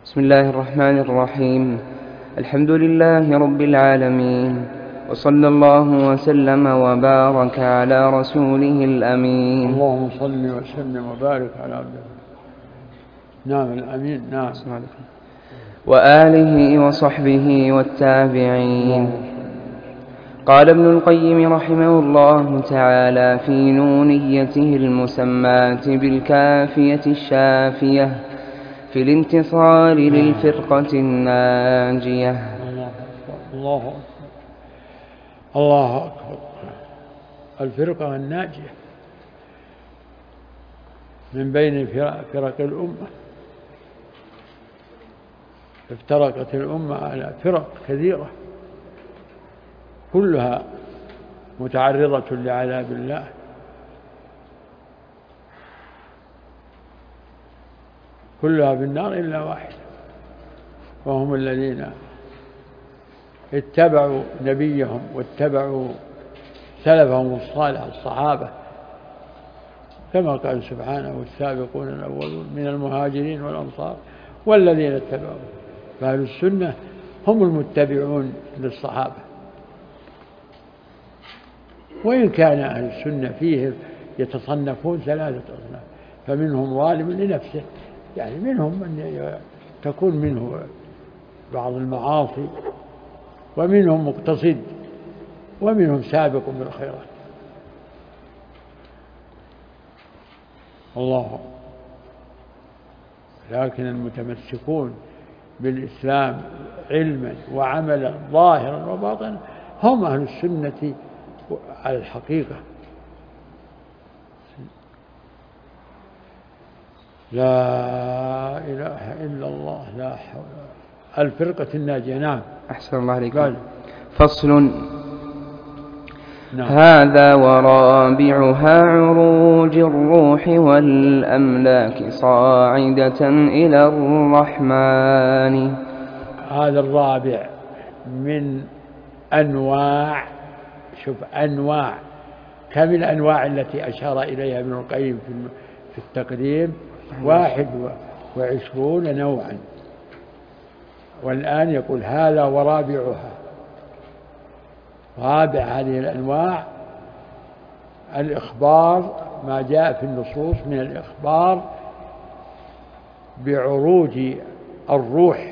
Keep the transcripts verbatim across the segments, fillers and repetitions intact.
بسم الله الرحمن الرحيم. الحمد لله رب العالمين، وصلى الله وسلم وبارك على رسوله الأمين. اللهم صل وسلم وبارك على عبده. نعم الأمين. نعم. وآله وصحبه والتابعين. قال ابن القيم رحمه الله تعالى في نونيته المسماة بالكافية الشافية في الانتصار للفرقة الناجية. الله أكبر. الله أكبر. الله أكبر. الفرقة الناجية من بين فرق الأمة. افترقت الأمة على فرق كثيرة كلها متعرضة لعذاب الله. كلها بالنار إلا واحدة، وهم الذين اتبعوا نبيهم واتبعوا سلفهم الصالح الصحابة، كما قال سبحانه: والسابقون الأولون من المهاجرين والأنصار والذين اتبعوا. فأهل السنة هم المتبعون للصحابة، وإن كان أهل السنة فيهم يتصنفون ثلاثة أصناف، فمنهم ظالم لنفسه، يعني منهم من تكون منه بعض المعاصي، ومنهم مقتصد، ومنهم سابق بالخيرات. الله. لكن المتمسكون بالإسلام علما وعملا ظاهرا وباطنا هم أهل السنة على الحقيقة. لا إله إلا الله. لا حول. الفرقة الناجية. نعم. أحسن الله عليكم. قال. فصل. نعم. هذا ورابعها عروج الروح والأملاك صاعدة إلى الرحمن. هذا الرابع من أنواع، شوف أنواع، كم الأنواع التي أشار إليها ابن القيم في التقديم؟ واحد وعشرون نوعا، والآن يقول هذا ورابعها. رابع هذه الأنواع الإخبار، ما جاء في النصوص من الإخبار بعروج الروح،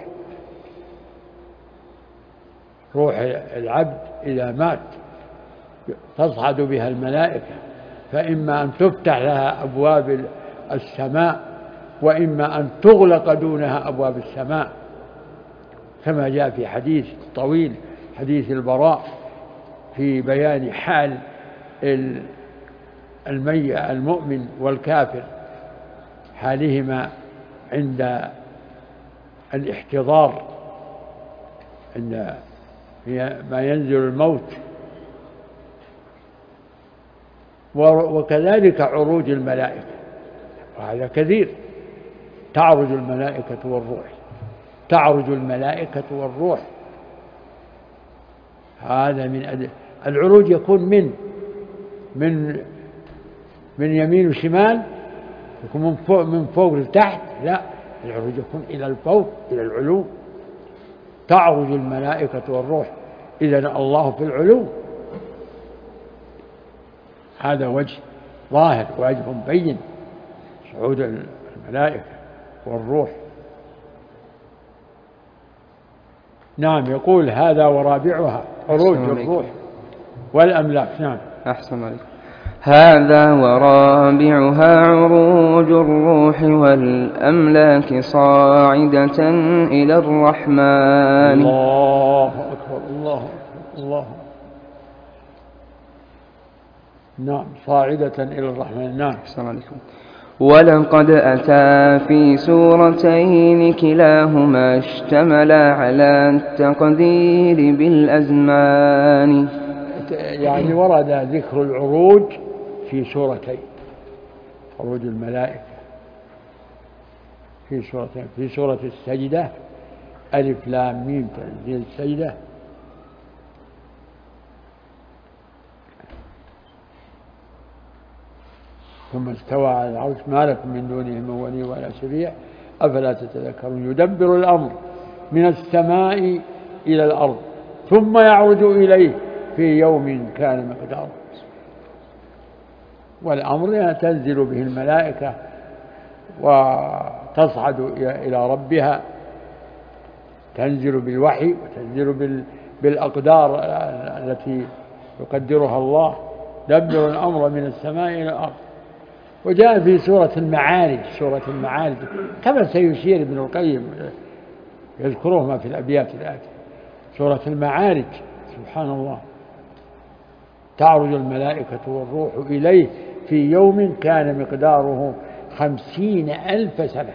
روح العبد إذا مات تصعد بها الملائكة، فإما أن تفتح لها أبواب السماء، وإما أن تغلق دونها أبواب السماء، كما جاء في حديث طويل، حديث البراء، في بيان حال الميت المؤمن والكافر، حالهما عند الاحتضار، عند ما ينزل الموت. وكذلك عروج الملائكة، وهذا كثير. تعرج الملائكة والروح، تعرج الملائكة والروح. هذا من أدل. العروج يكون من من من يمين وشمال، يكون من فوق من فوق لتحت، لا، العروج يكون إلى الفوق، إلى العلو. تعرج الملائكة والروح، إذن الله في العلو. هذا وجه ظاهر، وجه بين صعود الملائكة والروح. نعم. يقول هذا ورابعها عروج الروح والأملاك. نعم. أحسن عليكم. هذا ورابعها عروج الروح والأملاك صاعدة إلى الرحمن. الله أكبر. الله أكبر. الله أكبر. نعم. صاعدة إلى الرحمن. نعم. أحسن عليكم. ولقد أتى في سورتين كلاهما اشتملا على التقدير بالأزمان. يعني ورد ذكر العروج في سورتين، عروج الملائكة في سورتين، في سورة السجدة ألف لام ميم تنزيل السجدة، ثم استوى على العرش ما لكم من دونه من ولي ولا شفيع، أفلا تتذكرون يدبر الأمر من السماء إلى الأرض ثم يعرج إليه في يوم كان مقداره. والأمر تنزل به الملائكة وتصعد إلى ربها، تنزل بالوحي وتنزل بالأقدار التي يقدرها الله. دبر الأمر من السماء إلى الأرض. وجاء في سورة المعارج سورة المعارج كما سيشير ابن القيم يذكرهما في الأبيات الآتية. سورة المعارج سبحان الله، تعرج الملائكة والروح إليه في يوم كان مقداره خمسين ألف سنة.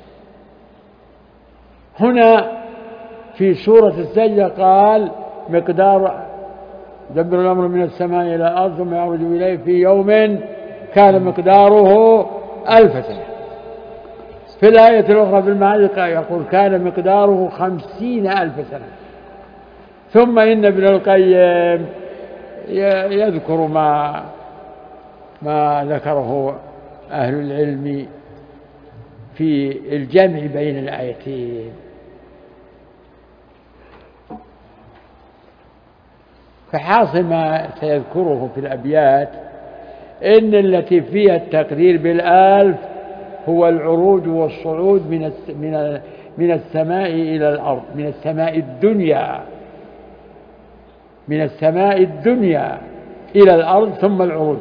هنا في سورة السجدة قال مقدار دبر الأمر من السماء إلى الأرض ثم يعرج إليه في يوم كان مقداره ألف سنة. في الآية الأخرى في المعارج يقول كان مقداره خمسين ألف سنة. ثم إن ابن القيم يذكر ما ما ذكره أهل العلم في الجمع بين الآيتين. فحاصل ما سيذكره في الأبيات إن التي فيها التقدير بالآلف هو العروج والصعود من من من السماء إلى الأرض، من السماء الدنيا من السماء الدنيا إلى الأرض ثم العروج.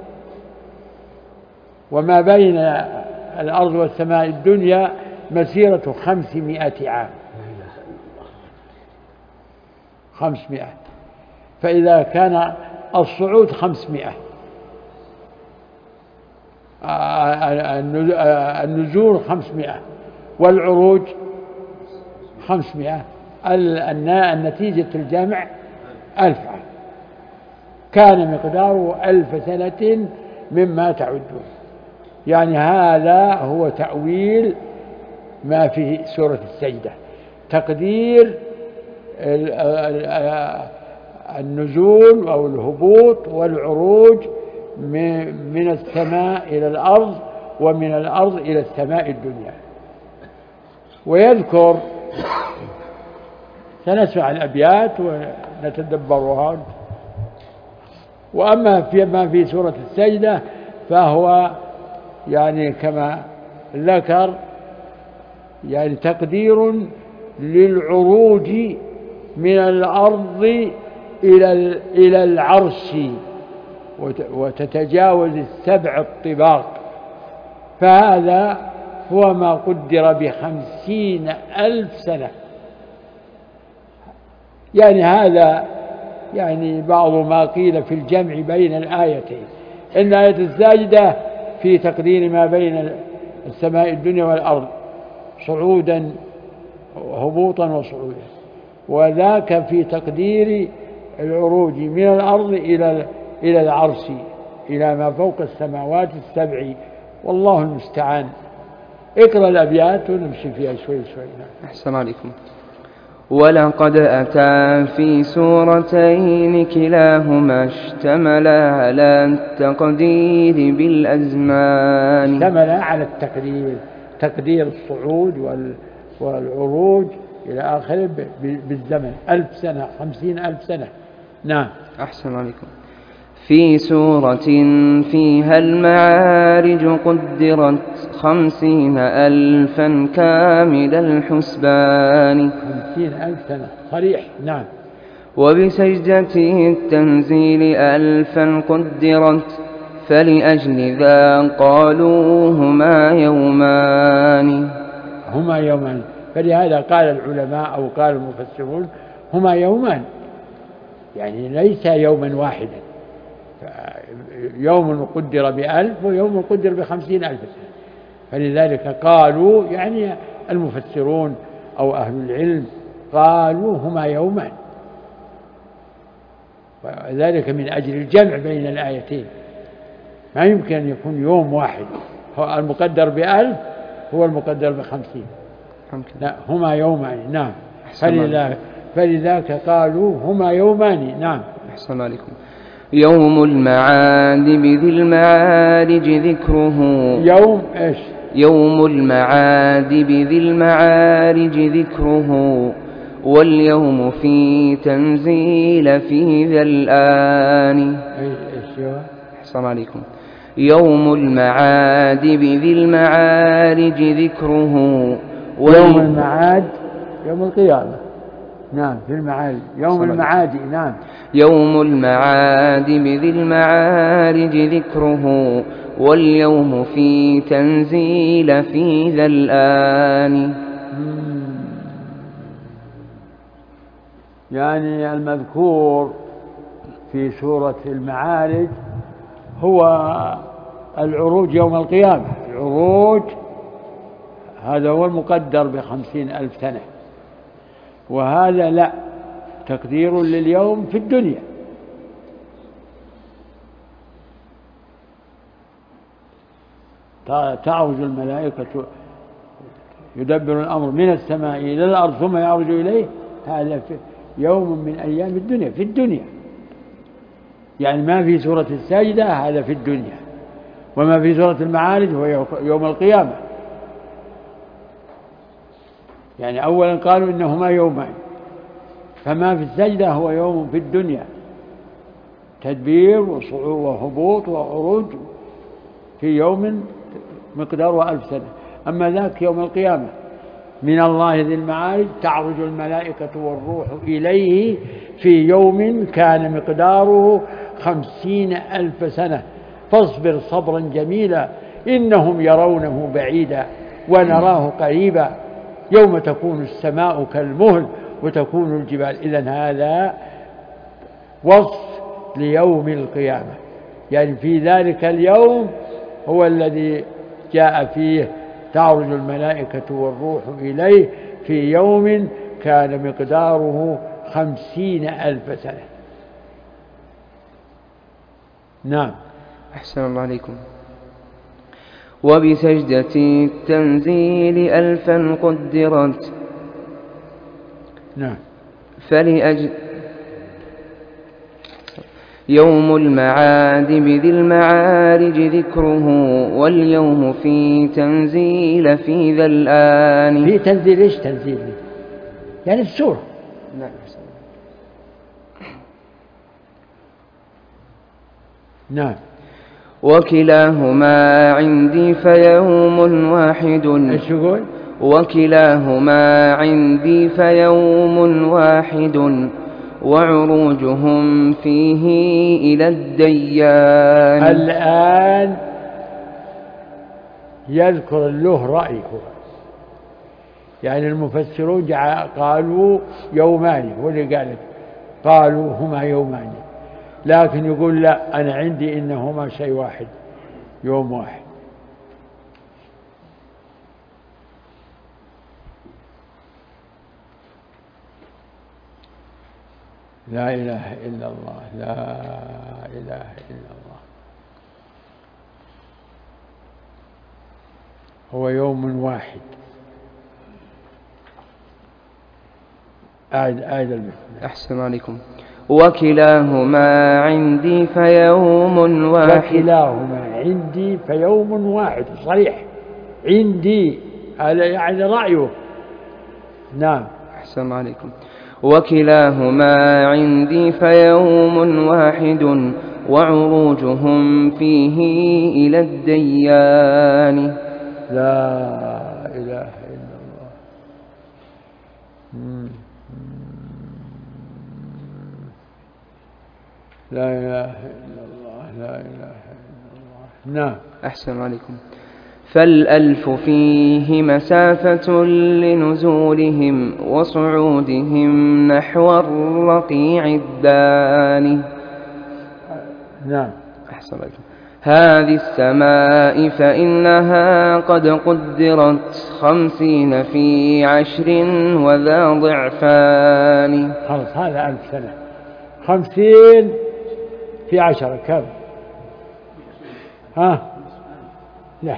وما بين الأرض والسماء الدنيا مسيرة خمسمائة عام خمسمائة. فإذا كان الصعود خمسمائة، النزول خمسمائة، والعروج خمسمائة، النتيجة الجمع ألف عام. كان مقداره ألف سنة مما تعدون. يعني هذا هو تأويل ما في سورة السجدة، تقدير النزول أو الهبوط والعروج من السماء إلى الأرض ومن الأرض إلى السماء الدنيا. ويذكر سنسمع الأبيات ونتدبرها. وأما فيما في سورة السجدة فهو يعني كما ذكر يعني تقدير للعروج من الأرض إلى إلى العرش وتتجاوز السبع الطباق. فهذا هو ما قدر بخمسين ألف سنة. يعني هذا يعني بعض ما قيل في الجمع بين الآيتين، إن آية الساجدة في تقدير ما بين السماء الدنيا والأرض صعودا هبوطا وصعودا، وذاك في تقدير العروج من الأرض إلى إلى العرش إلى ما فوق السماوات السبع. والله المستعان. اقرأ الأبيات ونمشي فيها شوي شوي. أحسن عليكم. ولقد أتى في سورتين كلاهما اشتملا على التقدير بالأزمان. اشتملا على التقدير، تقدير الصعود والعروج إلى آخره بالزمن، ألف سنة، خمسين ألف سنة. نعم. أحسن عليكم. في سورة فيها المعارج قدرت خمسين ألفا كامل الحسبان. خمسين ألف سنة صريح. نعم. وبسجدته التنزيل ألفا قدرت فلأجل ذا قالوا هما يومان. هما يومان. فلهذا قال العلماء أو قال المفسرون هما يومان، يعني ليس يوما واحدا. يوم قدر بألف ويوم قدر بخمسين ألف سنة. فلذلك قالوا يعني المفسرون أو أهل العلم قالوا هما يومان، وذلك من أجل الجمع بين الآيتين. ما يمكن أن يكون يوم واحد هو المقدر بألف هو المقدر بخمسين، لا هما يومان. نعم. فلذلك, فلذلك قالوا هما يومان. نعم. أحسن عليكم. يوم المعاد بذي المعارج ذكره. يوم إيش؟ يوم المعاد بذي المعارج ذكره، واليوم في تنزيل في ذا الآن. أحسن عليكم. يوم المعاد بذي المعارج ذكره، يوم المعاد يوم القيامة. نعم في المعارج يوم المعاد. نعم يوم المعاد بذي المعارج ذكره، واليوم في تنزيل في ذا الآن. يعني المذكور في سورة المعارج هو العروج يوم القيامة. العروج هذا هو المقدر بخمسين ألف سنة، وهذا لا تقدير لليوم في الدنيا. تعرج الملائكة يدبر الأمر من السماء إلى الأرض ثم يعرج إليه، هذا في يوم من أيام الدنيا في الدنيا. يعني ما في سورة الساجدة هذا في الدنيا، وما في سورة المعارج هو يوم القيامة. يعني أولا قالوا إنهما يومان، فما في السجدة هو يوم في الدنيا، تدبير وصعود وهبوط وعروج في يوم مقداره ألف سنة. أما ذاك يوم القيامة من الله ذي المعارج، تعرج الملائكة والروح إليه في يوم كان مقداره خمسين ألف سنة، فاصبر صبرا جميلا إنهم يرونه بعيدا ونراه قريبا، يوم تكون السماء كالمهل وتكون الجبال. إذن هذا وصف ليوم القيامة، يعني في ذلك اليوم هو الذي جاء فيه تعرج الملائكة والروح إليه في يوم كان مقداره خمسين ألف سنة. نعم. أحسن الله عليكم. وبسجدة التنزيل ألفا قدرت. نعم. فلأجل يوم المعاد بذي المعارج ذكره، واليوم في تنزيل في ذا الآن. في تنزيل إيش تنزيل؟ يعني السورة. نعم. نعم. وكلاهما عندي فيوم واحد. ايش يقول؟ وكلاهما عندي فيوم واحد، وعروجهم فيه إلى الديان. الآن يذكر له رأيه، يعني المفسرون قالوا يومان، هو اللي قال قالوا هما يومان، لكن يقول لا، أنا عندي إنهما شيء واحد، يوم واحد. لا إله إلا الله، لا إله إلا الله. هو يوم واحد. أعد أعد المثل. أحسن عليكم. وكلاهما عندي فيوم واحد. وكلاهما عندي فيوم واحد، صريح. عندي هذا يعني رأيه. نعم. أحسن عليكم. وكلاهما عندي فيوم واحد، وعروجهم فيه إلى الديان. لا إله إلا الله. لا إله إلا الله، لا إله إلا الله. نعم. أحسن عليكم. فالألف فيه مسافة لنزولهم وصعودهم نحو الرقيع الداني. نعم. أحسن عليكم. هذه السماء فإنها قد قدرت خمسين في عشر وذا ضعفان. خلص هذا ألف سنة. خمسين في عشرة كم؟ ها؟ لا،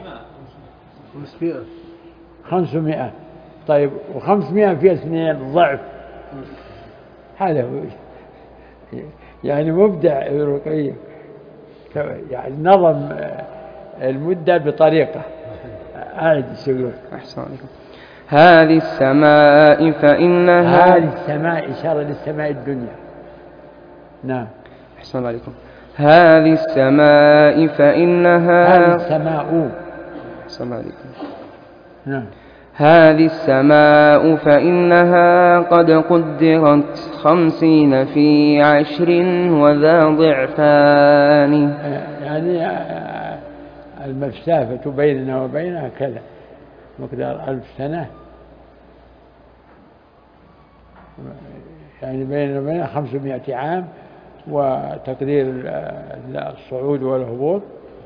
خمسمائة. طيب، وخمسمائة في اثنين ضعف. هذا هو يعني مبدع ابن القيم، يعني نظم المدة بطريقة أعد السجود. أحسن عليكم. هذه السماء فإنها هذه السماء إشارة للسماء الدنيا. نعم. أحسن عليكم. هذه السماء فإنها هذه السماء. أحسن عليكم. نعم. هذه السماء فإنها قد قدرت خمسين في عشر وذا ضعفان. يعني المسافة بيننا وبينها كذا مقدار ألف سنة، يعني بيننا وبينها خمسمائة عام، وتقدير الصعود والهبوط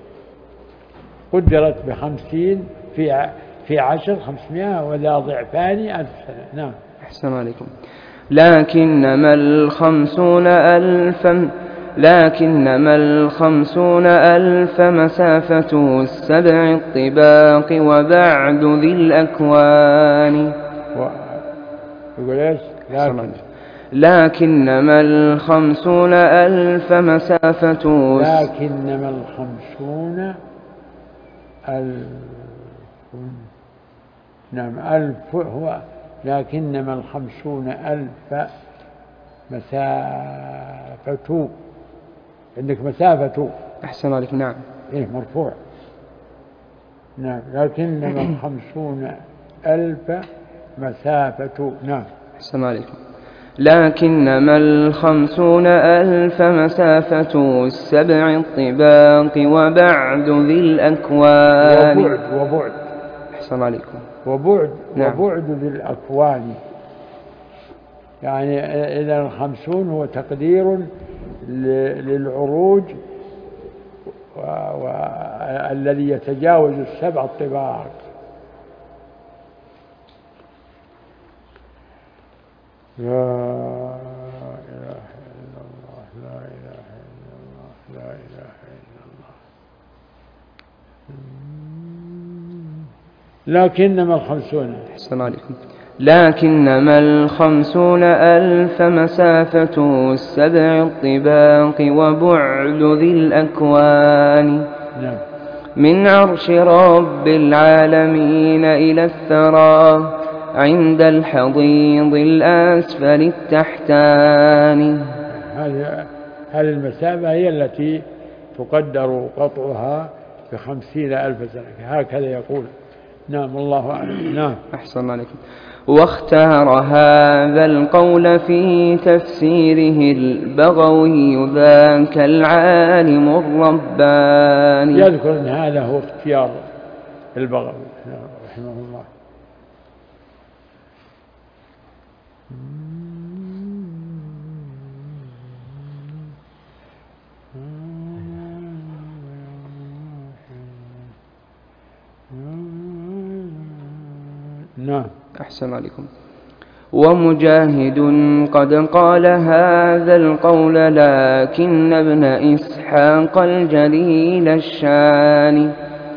قدرت بخمسين في في عشر خمسمائة وذا ضعفان ألف سنة. نعم. أحسن عليكم. لكنما الخمسون ألفا لكنما الخمسون ألف مسافة السبع الطباق وبعد ذي الأكوان. يقول إيش؟ لكن لكنما الخمسون ألف مسافة لكنما الخمسون ألف. نعم. ألف هو لكنما الخمسون ألف مسافة. عندك مسافة. أحسن عليك. نعم. إيه مرفوع. نعم. لكنما الخمسون ألف مسافة. نعم. أحسن عليكم. لكنما الخمسون ألف مسافة السبع الطباق وبعد ذي الأكوان. وبعد وبعد. أحسن عليكم. وبعد. نعم. وبعد ذي الأكوان، يعني إذا الخمسون هو تقدير للعروج والذي يتجاوز السبع الطباق. لا إله إلا الله لا إله إلا الله لا إله إلا الله. لكنما الخمسون. أحسن عليكم. لكنما الخمسون ألف مسافة السبع الطباق وبعد ذي الأكوان. نعم. من عرش رب العالمين إلى الثرى عند الحضيض الأسفل التحتان. هذه هذه المسافة هي التي تقدر قطعها بخمسين ألف سنة، هكذا يقول. نعم. الله أعلم. نعم. أحسن عليكم. واختار هذا القول في تفسيره البغوي ذاك العالم الرباني. يذكر أن هذا هو اختيار البغوي رحمه الله. نعم. أحسن عليكم. ومجاهد قد قال هذا القول لكن ابن إسحاق الجليل الشان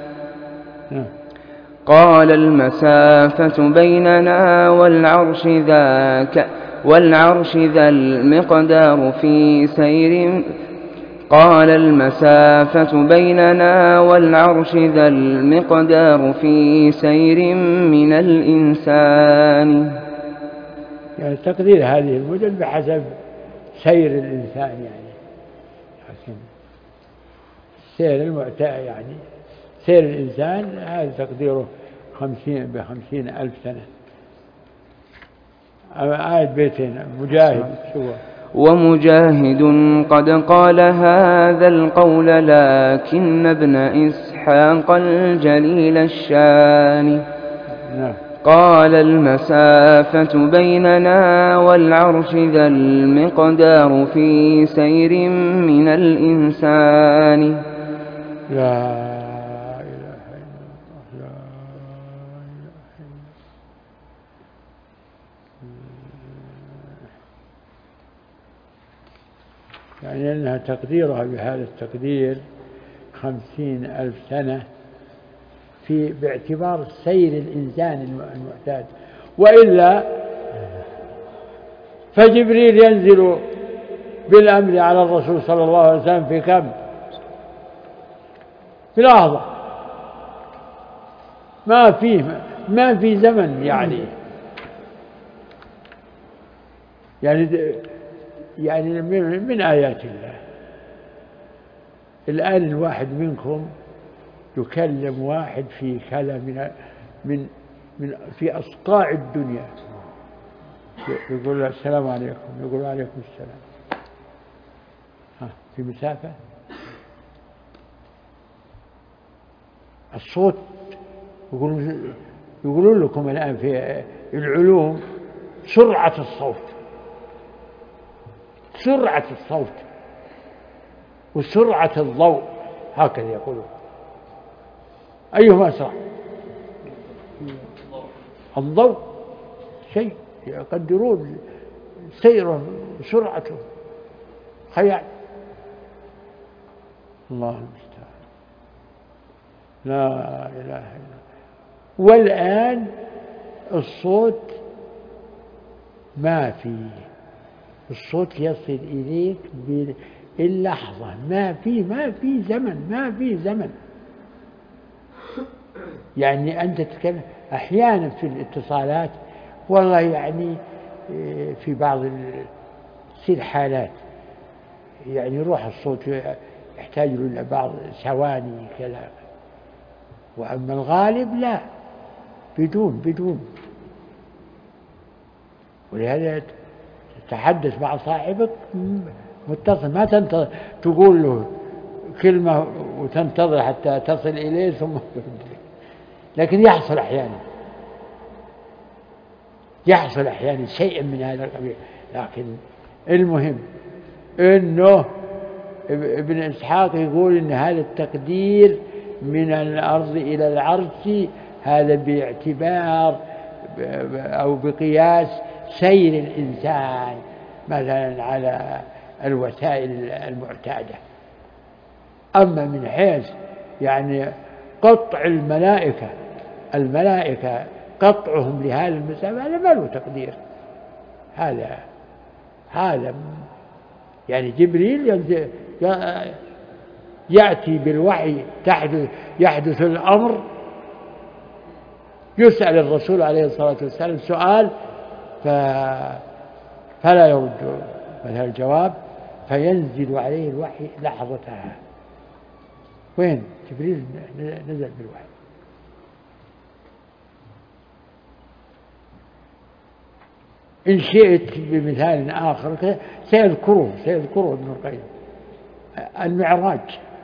قال المسافة بيننا والعرش ذاك والعرش ذا المقدار في سير قال المسافة بيننا والعرش ذا المقدار في سير من الإنسان. يعني تقدير هذه المدن بحسب سير الإنسان، يعني سير المعتاد، يعني سير الإنسان هذا تقديره خمسين بخمسين ألف سنة. آية بيتين مجاهد شو ومجاهد قد قال هذا القول لكن ابن إسحاق الجليل الشان قال المسافة بيننا والعرش ذا المقدار في سير من الإنسان. لا يعني أنها تقديرها بهذا التقدير خمسين ألف سنة في باعتبار سير الإنسان المعتاد، وإلا فجبريل ينزل بالأمر على الرسول صلى الله عليه وسلم في كم؟ في لحظة، ما فيه ما في زمن يعني يعني يعني من, من آيات الله. الآن الواحد منكم يكلم واحد في كلام من من من في أصقاع الدنيا، يقول له السلام عليكم، يقول له عليكم السلام، ها في مسافة. الصوت يقولون يقولون لكم الآن في العلوم سرعة الصوت، سرعة الصوت وسرعة الضوء، هكذا يقولون. أيهما أسرع؟ الضوء شيء يقدرون سيره وسرعته خيال. الله المستعان، لا إله إلا الله. والآن الصوت ما فيه، الصوت يصل إليك باللحظة، ما في ما في زمن، ما في زمن. يعني أنت تتكلم أحيانا في الاتصالات، والله يعني في بعض تصير حالات يعني يروح الصوت يحتاج له بعض ثواني كذا، وأما الغالب لا، بدون بدون ولهذا تتحدث مع صاحبك متصل، ما تنتظر تقول له كلمة وتنتظر حتى تصل إليه ثم لكن يحصل أحيانا يحصل أحيانا شيء من هذا القبيل. لكن المهم إنه ابن إسحاق يقول إن هذا التقدير من الأرض إلى العرش هذا باعتبار أو بقياس سير الإنسان مثلا على الوسائل المعتادة. أما من حيث يعني قطع الملائكة الملائكة قطعهم لهذا المسافة هذا ما له تقدير. هذا هذا يعني جبريل يأتي بالوحي تحدث يحدث الأمر، يسأل الرسول عليه الصلاة والسلام سؤال فلا يرد مثل الجواب، فينزل عليه الوحي لحظتها. وين جبريل نزل بالوحي؟ إن شئت بمثال آخر سيذكره سيذكره ابن القيم. المعراج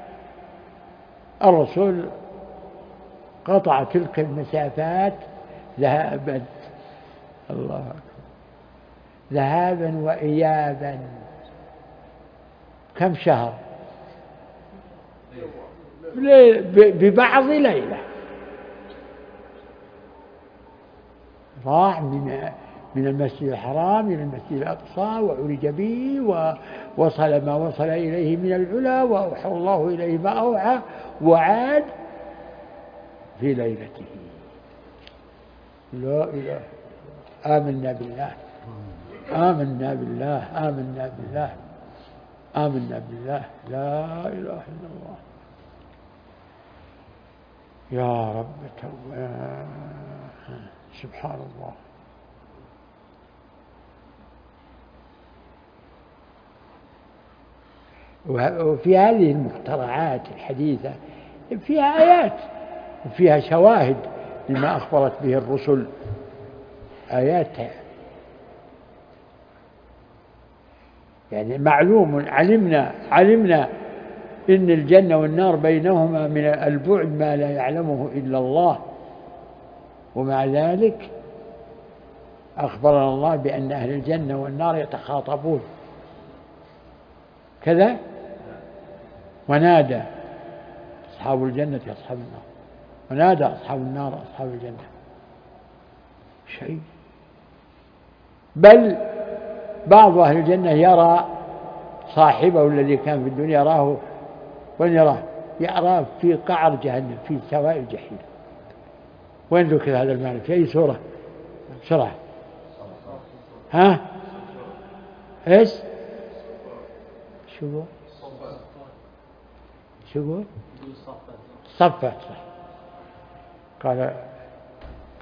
الرسول قطع تلك المسافات ذهابا، الله أكبر، ذهابا وإيابا، كم شهر؟ ببعض ليلة راح من من المسجد الحرام إلى المسجد الأقصى وعرج به ووصل ما وصل إليه من العلا وأوحى الله إليه ما أوحى وعاد في ليلته. لا إله. آمنا بالله آمنا بالله آمنا بالله آمنا بالله لا إله إلا الله. يا رب توبة، سبحان الله. وفي هذه المخترعات الحديثة فيها آيات وفيها شواهد لما أخبرت به الرسل، آيات يعني معلوم، علمنا علمنا إن الجنة والنار بينهما من البعد ما لا يعلمه إلا الله، ومع ذلك أخبرنا الله بأن أهل الجنة والنار يتخاطبون كذا، ونادى أصحاب الجنة أصحاب النار، ونادى أصحاب النار أصحاب الجنة. شيء بل بعض أهل الجنة يرى صاحبه الذي كان في الدنيا يراه، وين يراه؟ يراه في قعر جهنم في سواء الجحيم. وين ذكر هذا المعنى؟ في أي سورة؟ بسرعة. ها؟ إيش؟ شو هو؟ شو هو؟ صفت. قال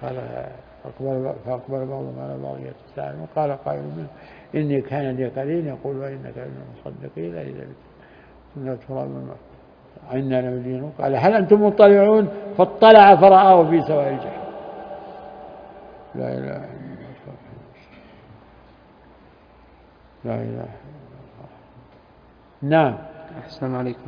قال فأقبل, فأقبل بعضهم على بعض يتساءلون قال قائل منهم إني كان لي قرين يقول وإنك لمن المصدقين إذا كنا ترابا عنا لمدينون قال هل أنتم مطلعون فاطلع فرآه في سواء الجحيم. لا إله إلا الله لا إله إلا الله. نعم. أحسن عليكم.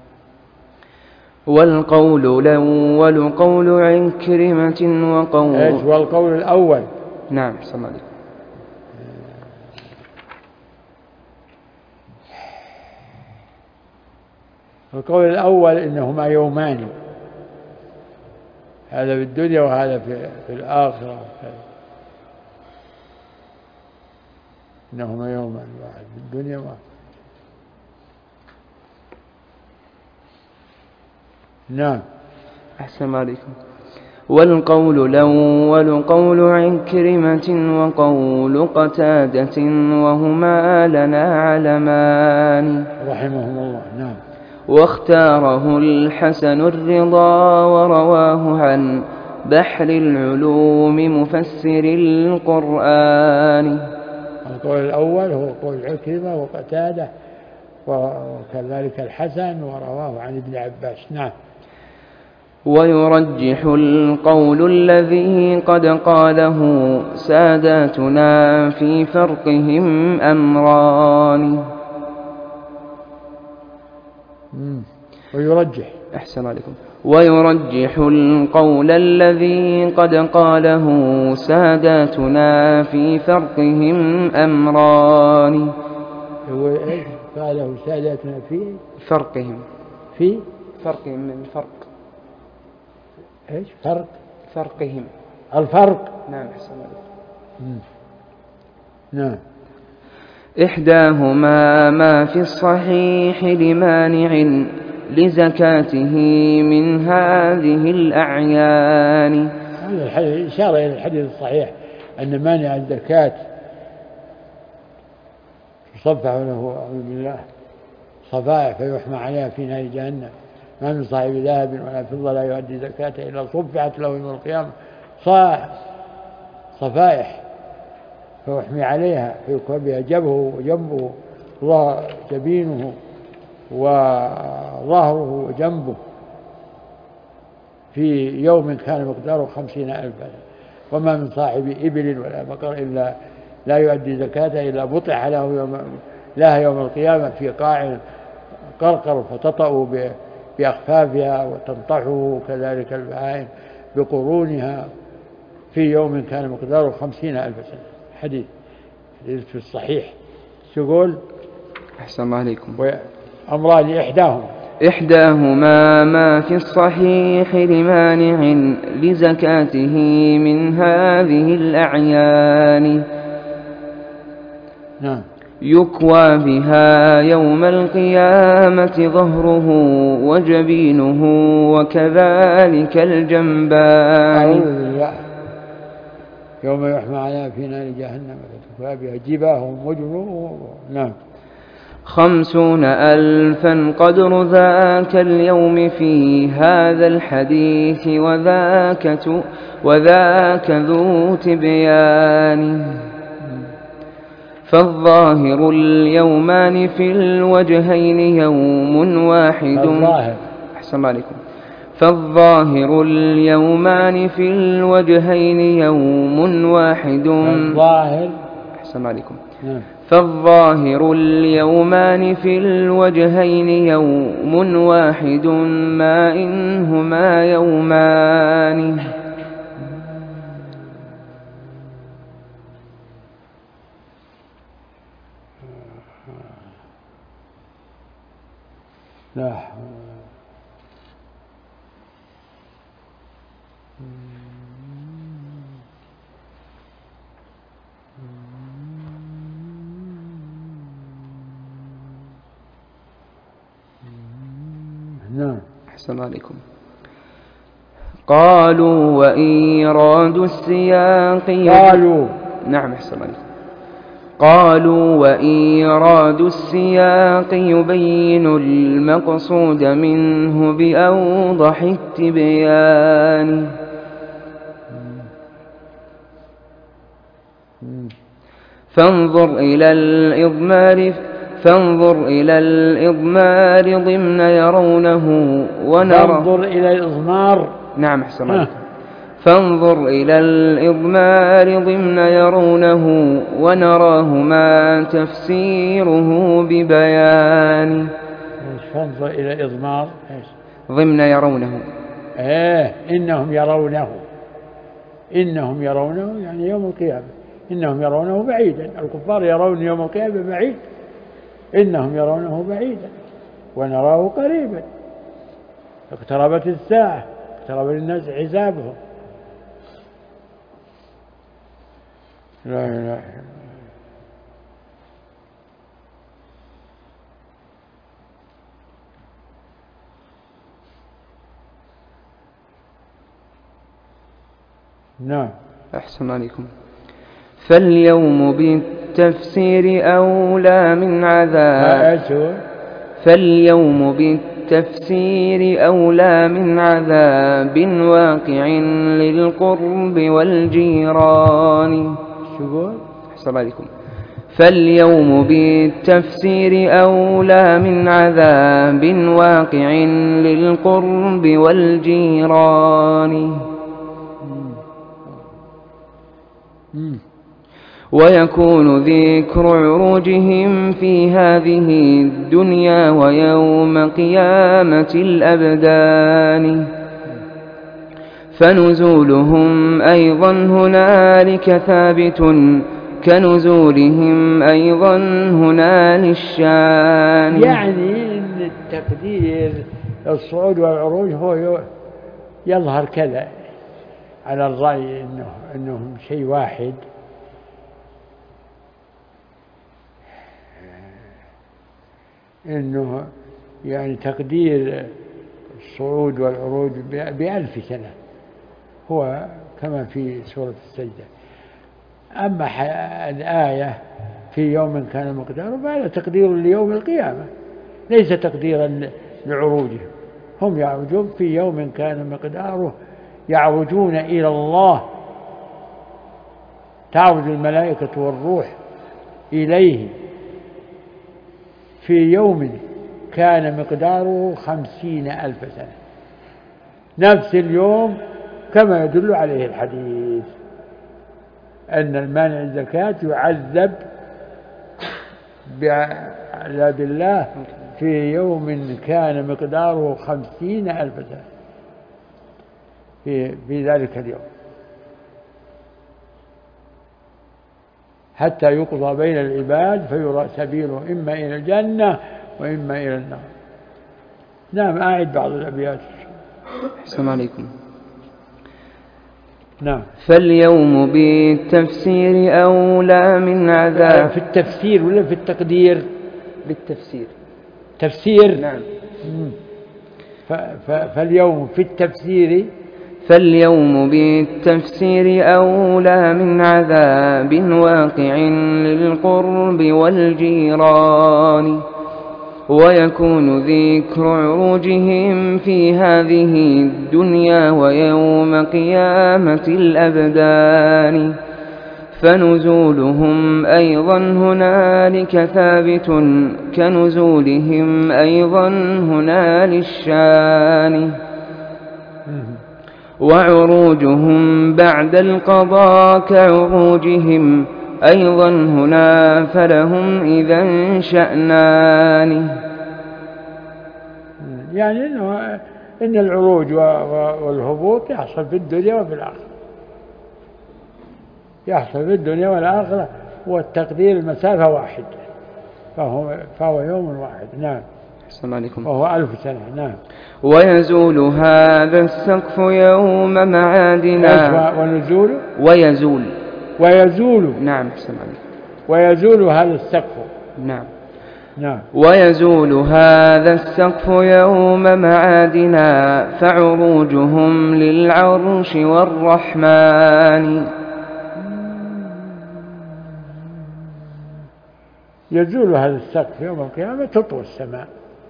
والقول الأول قول عكرمة وقول إيش والقول الأول؟ نعم أحسن عليكم. القول الأول إنهما يومان، هذا في الدنيا وهذا في, في الآخرة، إنهما يومان واحد في الدنيا واحد. نعم. أحسن عليكم. والقول الأول قول عكرمة وقول قتادة وهما لنا علمان رحمهم الله. نعم. واختاره الحسن الرضا ورواه عن بحر العلوم مفسر القرآن. القول الأول هو قول عكرمة وقتادة وكذلك الحسن ورواه عن ابن عباس. نعم. ويرجح القول الذي قد قاله ساداتنا في فرقهم أمران. ويرجح. أحسن عليكم. ويرجح القول الذي قد قاله ساداتنا في فرقهم أمران. هو إيش قاله ساداتنا في فرقهم في فرقهم من فرق إيش فرق فرقهم الفرق. نعم أحسن عليكم. نعم. إحداهما ما في الصحيح لمانع لزكاته من هذه الأعيان. هذا الحديث إشارة إلى الحديث الصحيح أن مانع الزكاة تصفح له أعوذ بالله صفائح فيحمى عليها في نار جهنم ما من صاحب ذهب ولا فضة لا يؤدي زكاته إلا صفحت له يوم القيامة صفائح فيحمي عليها فيكوى بها جبهه وجنبه جبينه وظهره وجنبه في يوم كان مقداره خمسين ألفا. وما من صاحب إبل ولا بقر إلا لا يؤدي زكاته إلا بطح له يوم لها يوم القيامة في قاع قرقر فتطأ بأخفافها وتنطحه كذلك البهائم بقرونها في يوم كان مقداره خمسين ألف سنة. حديث حديث في الصحيح. يقول أحسن الله عليكم. أمران إحداهما إحداهما ما في الصحيح لمانع لزكاته من هذه الأعيان. نعم. يكوى بها يوم القيامة ظهره وجبينه وكذلك الجنبان. يوم يحمى عليها في نار جهنم فتكوى بها جباههم وجنوبهم. نعم. خمسون ألفا قدر ذاك اليوم في هذا الحديث وذاك, وذاك ذو تبيان. فالظاهر اليومان في الوجهين يوم واحد. الظاهر. أحسن الله عليكم. فالظاهر اليومان في الوجهين يوم واحد. الظاهر. أحسن الله عليكم. نعم. فالظاهر اليومان في الوجهين يوم واحد ما إنهما يومان. لا. نعم. أحسن عليكم. قالوا وإيراد السياق قالوا. نعم أحسن عليكم. قالوا وإيراد السياق يبين المقصود منه بأوضح التبيان. فانظر إلى الإضمار فانظر إلى الإضمار ضمن يرونه ونرى فانظر إلى الإضمار. نعم أحسن عليك. فانظر إلى الإضمار ضمن يرونه ونراه ما تفسيره ببيان. فانظر إلى الإضمار ضمن يرونه. ايه إنهم يرونه إنهم يرونه يعني يوم القيامة. إنهم يرونه بعيدا. الكفار يرون يوم القيامة بعيد. إنهم يرونه بعيدا ونراه قريبا. اقتربت الساعة اقترب للناس حسابهم. لا إله إلا الله. نعم أحسن عليكم. فاليوم بالتفسير أولى من عذاب فاليوم بالتفسير أولى من عذاب واقع للقرب والجيران. أحسن عليكم. فاليوم بالتفسير أولى من عذاب واقع للقرب والجيران. ويكون ذكر عروجهم في هذه الدنيا ويوم قيامة الأبدان. فنزولهم أيضا هنالك ثابت كنزولهم أيضا هنا للشان. يعني إن التقدير الصعود والعروج هو يظهر كذا على الرأي إنه إنهم شيء واحد. إنه يعني تقدير الصعود والعروج بألف سنة هو كما في سورة السجدة. أما الآية في يوم كان مقداره فهذا تقدير ليوم القيامة ليس تقديرا لعروجهم. هم يعرجون في يوم كان مقداره يعرجون إلى الله. تعرج الملائكة والروح إليه في يوم كان مقداره خمسين ألف سنة نفس اليوم كما يدل عليه الحديث أن المانع الزكاة يعذب بعذاب الله في يوم كان مقداره خمسين ألف سنة في, في ذلك اليوم حتى يقضى بين العباد فيرى سبيله إما إلى الجنة وإما إلى النار. نعم أعد بعض الأبيات. السلام عليكم. نعم. فاليوم بالتفسير أولى من عذاب. في التفسير ولا في التقدير؟ بالتفسير. تفسير. نعم. فاليوم في التفسير فاليوم بالتفسير أولى من عذاب واقع للقرب والجيران. ويكون ذكر عروجهم في هذه الدنيا ويوم قيامة الأبدان. فنزولهم أيضا هنالك ثابت كنزولهم أيضا هنا للشان. وعروجهم بعد القضاء كعروجهم أيضا هنا فلهم إذا شأنان. يعني إنه إن العروج والهبوط يحصل في الدنيا وفي الآخرة يحصل في الدنيا والآخرة والتقدير المسافة واحد فهو, فهو يوم واحد. نعم. السلام عليكم. وهو ألف سنة. نعم. ويزول هذا السقف يوم معادنا. ونزول ويزول ويزول. نعم. السلام عليكم. ويزول هذا السقف. نعم. نعم. ويزول هذا السقف يوم معادنا فعروجهم للعرش والرحمن. يزول هذا السقف يوم القيامة تطوى السماء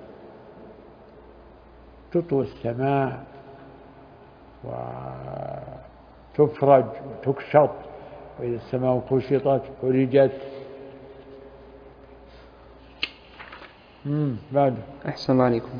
تطوى السماء وتفرج وتكشط وإذا السماء كشطت فرجت. بعد. أحسن عليكم.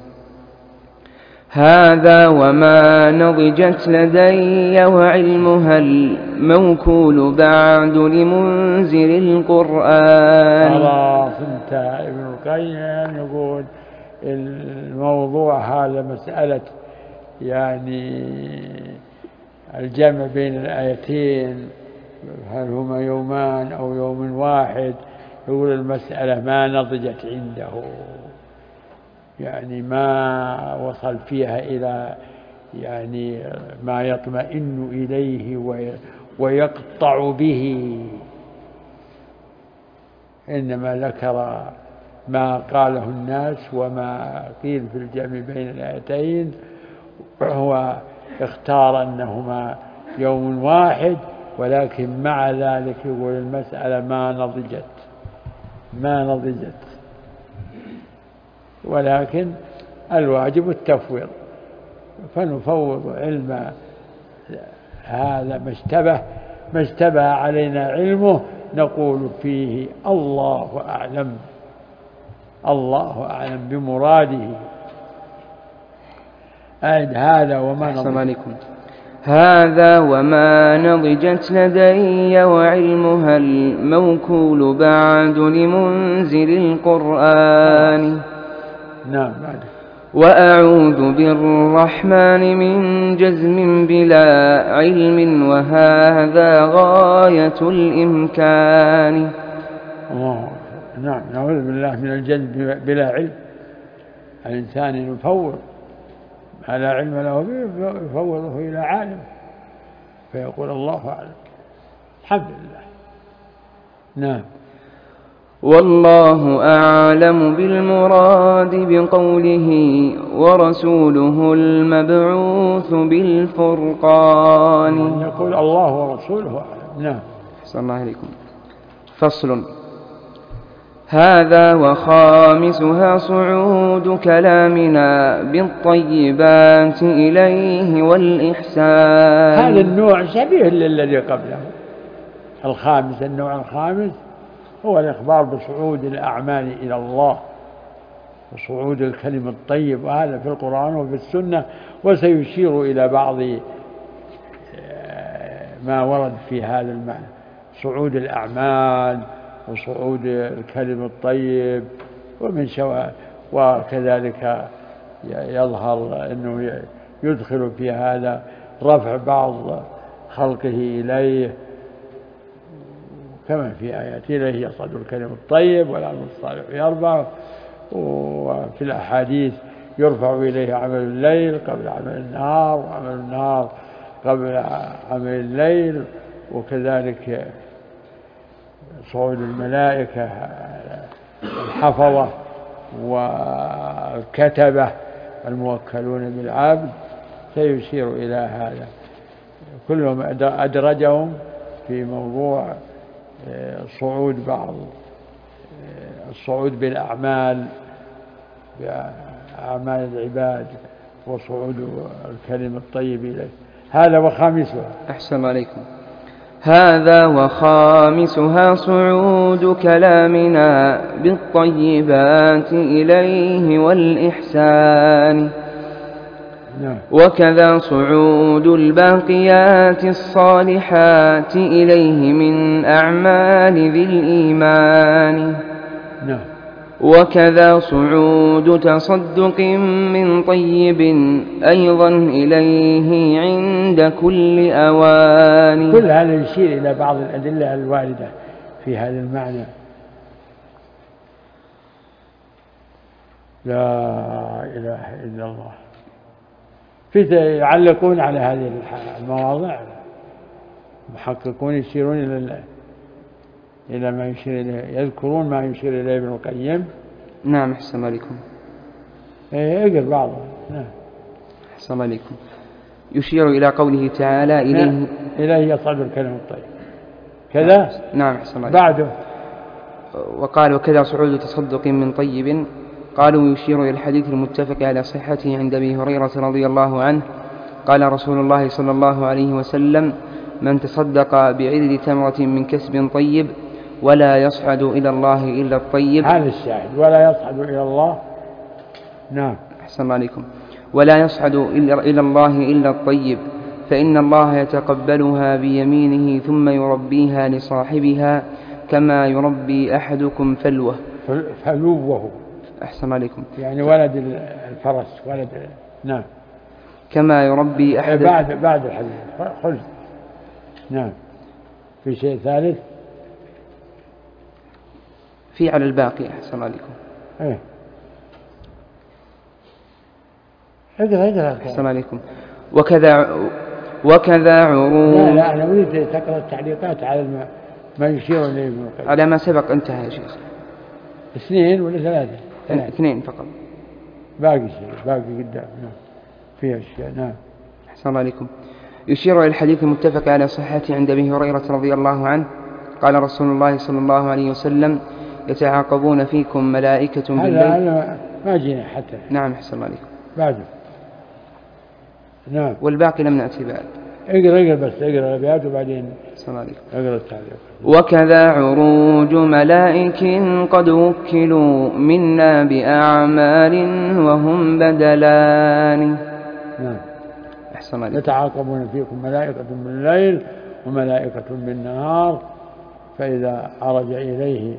هذا وما نضجت لدي وعلمها الموكول بعد لمنزل القرآن. خلاص انتهى. ابن القيم يقول الموضوع هذا مسألة يعني الجمع بين الآيتين، هل هما يومان أو يوم واحد، يقول المسألة ما نضجت عنده، يعني ما وصل فيها إلى يعني ما يطمئن إليه ويقطع به، إنما ذكر ما قاله الناس وما قيل في الجمع بين الآيتين، وهو اختار أنهما يوم واحد، ولكن مع ذلك يقول المسألة ما نضجت ما نضجت ولكن الواجب التفويض، فنفوض علم هذا ما اشتبه ما اشتبه علينا علمه، نقول فيه الله أعلم الله أعلم بمراده. أعد هذا وما نضجت. هذا وما نضجت لدي وعلمها الموكول بعد لمنزل القرآن. نعم. بعد. وأعوذ بالرحمن من جزم بلا علم وهذا غاية الإمكان. الله. نعم. نعوذ بالله من الجزم بلا علم. الإنسان يفوض ما لا علم له به، يفوضه إلى عالم فيقول الله أعلم. الحمد لله. نعم. والله أعلم بالمراد بقوله ورسوله المبعوث بالفرقان. يقول الله ورسوله أعلم. نعم. أحسن الله عليكم. فصل. هذا وخامسها صعود كلامنا بالطيبات إليه والإحسان. هذا النوع شبيه للذي قبله. الخامس النوع الخامس هو الإخبار بصعود الأعمال إلى الله وصعود الكلم الطيب، وهذا في القرآن وفي السنة، وسيشير إلى بعض ما ورد في هذا المعنى، صعود الأعمال وصعود الكلم الطيب ومن شواء، وكذلك يظهر أنه يدخل في هذا رفع بعض خلقه إليه، كما في آيات إليه يصعد الكلم الطيب والعمل الصالح يرفع، وفي الأحاديث يرفع إليه عمل الليل قبل عمل النهار، وعمل النهار قبل عمل الليل، وكذلك صعود الملائكة الحفظة والكتبة الموكلون بالعبد، سيشير إلى هذا كلهم أدرجهم في موضوع صعود بعض الصعود بالأعمال بأعمال العباد وصعود الكلم الطيب إليه. هذا وخامسها. أحسن عليكم. هذا وخامسها صعود كلامنا بالطيبات إليه والإحسان. وكذا صعود الباقيات الصالحات إليه من أعمال ذي الإيمان. وكذا صعود تصدق من طيب أيضا إليه عند كل أوان. كل هذا يشير إلى بعض الأدلة الواردة في هذا المعنى. لا إله إلا الله. في يعلقون على هذه المواضع، المحققون يشيرون إلى إلى ما يشير إليه، يذكرون ما يشير إليه ابن القيم. نعم. أحسن عليكم. اقر بعضها. نعم. أحسن عليكم. يشير إلى قوله تعالى إليه إليه يصعد الكلم الطيب كذا. نعم. أحسن عليكم. بعده وقال وكذا صعود تصدق من طيب، قالوا يشير إلى الحديث المتفق على صحته عند أبي هريرة رضي الله عنه قال رسول الله صلى الله عليه وسلم من تصدق بعدل تمرة من كسب طيب ولا يصعد إلى الله إلا الطيب. هذا الشاهد، ولا يصعد إلى الله. نعم. أحسن الله عليكم. ولا يصعد إلى الله إلا الطيب، فإن الله يتقبلها بيمينه ثم يربيها لصاحبها كما يربي أحدكم فلوه. فلوه. أحسن عليكم. يعني ولد الفرس، ولد. نعم. كما يربي أحد. بعد بعد الحديث خذ. نعم. في شيء ثالث؟ في على الباقي. أحسن عليكم. ايه اقرأ اقرأ. أحسن عليكم. وكذا وكذا عروض. لا لا أنا أريد تقرأ التعليقات على ما يشير إليه ابن القيم. على ما سبق انتهى يا شيخ. اثنين ولا ثلاثة؟ اثنين فقط. باقي شيء، باقي قدام. نعم. فيها أشياء. نعم. أحسن الله عليكم. يشير إلى الحديث المتفق على صحته عند أبي هريرة رضي الله عنه قال رسول الله صلى الله عليه وسلم: يتعاقبون فيكم ملائكة بالليل. هذا ما جينا حتى. نعم. أحسن الله عليكم. بعده. نعم. والباقي لم نأتي بعد. اقرأ اقرأ بس اقرأ الأبيات وبعدين. أحسن الله عليكم. اقرأ التعليق. وكذا عروج ملائك قد وكلوا منا بأعمال وهم بدلان. نعم. أحسن الله عليكم. يتعاقبون فيكم ملائكة بالليل وملائكة بالنهار، فإذا عرج إليه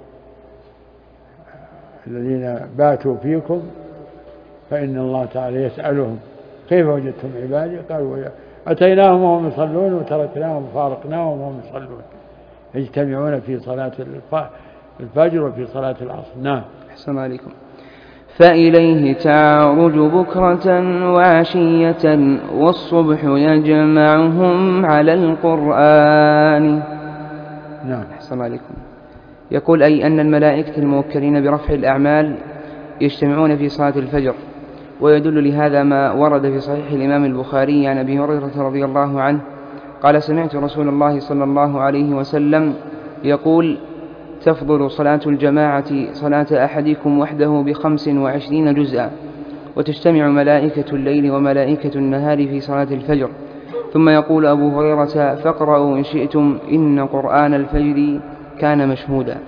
الذين باتوا فيكم فإن الله تعالى يسألهم: كيف وجدتم عبادي؟ قالوا: أتيناهم وهم يصلون وتركناهم وفارقناهم وهم يصلون. يجتمعون في صلاة الفجر وفي صلاة العصر. نعم. أحسن عليكم. فإليه تعرج بكرة وعشية والصبح يجمعهم على القرآن. نعم. أحسن عليكم. يقول أي أن الملائكة الموكلين برفع الأعمال يجتمعون في صلاة الفجر، ويدل لهذا ما ورد في صحيح الإمام البخاري عن أبي هريرة رضي الله عنه قال: سمعت رسول الله صلى الله عليه وسلم يقول: تفضل صلاة الجماعة صلاة أحدكم وحده بخمس وعشرين جزءا، وتجتمع ملائكة الليل وملائكة النهار في صلاة الفجر. ثم يقول أبو هريرة: فاقرأوا إن شئتم إن قرآن الفجر كان مشهودا.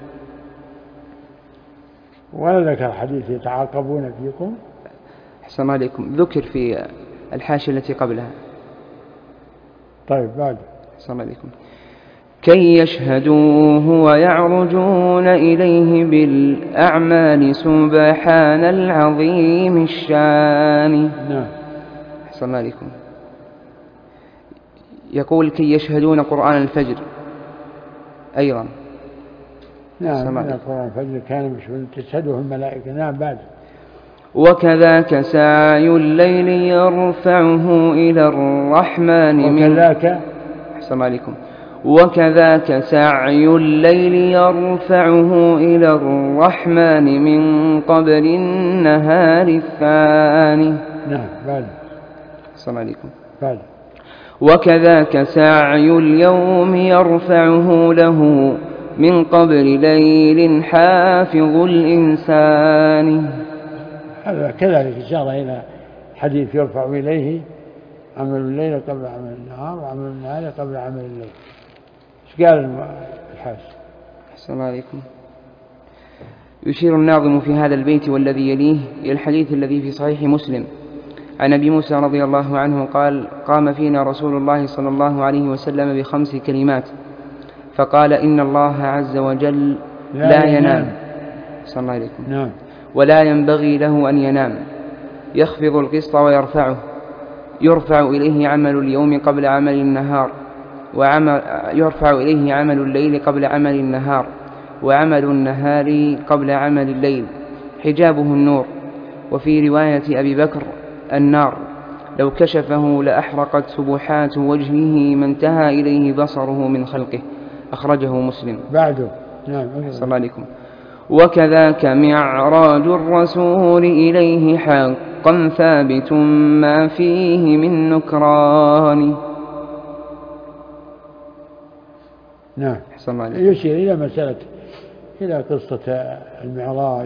ولا ذكر حديث يتعاقبون فيكم. أحسن عليكم. ذكر في الحاشية التي قبلها. طيب بعد. أحسن عليكم. كي يشهدوه ويعرجون إليه بالأعمال سبحان العظيم الشان. نعم. أحسن عليكم. يقول: كي يشهدون قرآن الفجر أيضا. نعم. قرآن الفجر كان مشهودا تشهده الملائكة. نعم. بعد. وكذاك سعي الليل يرفعه إلى الرحمن. وكذاك. أحسن عليكم. وكذاك سعي الليل يرفعه إلى الرحمن من قبل النهار الثاني. نعم. بعد. أحسن عليكم. بعد. وكذاك سعي اليوم يرفعه له من قبل ليل حافظ الإنسان. هذا كذلك إشارة إلى حديث يرفع إليه عمل الليل قبل عمل النهار وعمل النهار قبل عمل الليل. ايش قال الحاج؟ أحسن عليكم. يشير الناظم في هذا البيت والذي يليه إلى الحديث الذي في صحيح مسلم عن أبي موسى رضي الله عنه قال: قام فينا رسول الله صلى الله عليه وسلم بخمس كلمات فقال: إن الله عز وجل لا, لا ينام. صلى الله عليكم. نعم. ولا ينبغي له أن ينام، يخفض القسط ويرفعه، يرفع إليه عمل اليوم قبل عمل النهار، وعمل يرفع إليه عمل الليل قبل عمل النهار، وعمل النهار قبل عمل الليل، حجابه النور. وفي رواية أبي بكر: النار لو كشفه لأحرقت سبحات وجهه ما انتهى إليه بصره من خلقه. أخرجه مسلم. بعده. نعم. صلى الله عليكم. وكذاك معراج الرسول إليه حقا ثابت ما فيه من نكران. نعم. يشير إلى مسألة إلى قصة المعراج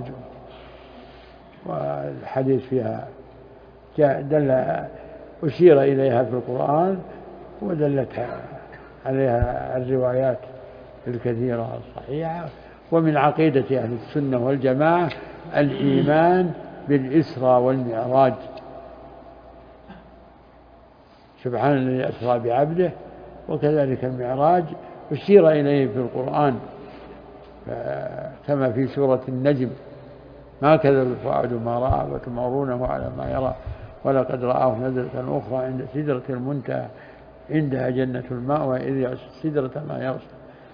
والحديث فيها جاء دل أشير إليها في القرآن ودلت عليها الروايات الكثيرة الصحيحة. ومن عقيدة أهل السنة والجماعة الإيمان بالإسراء والمعراج. سبحان الذي أسرى بعبده، وكذلك المعراج أشير إليه في القرآن كما في سورة النجم: ما كذب الفؤاد ما رأى وتمارونه على ما يرى ولقد رآه نزلة أخرى عند سدرة المنتهى عندها جنة المأوى إذ يغشى السدرة ما يغشى.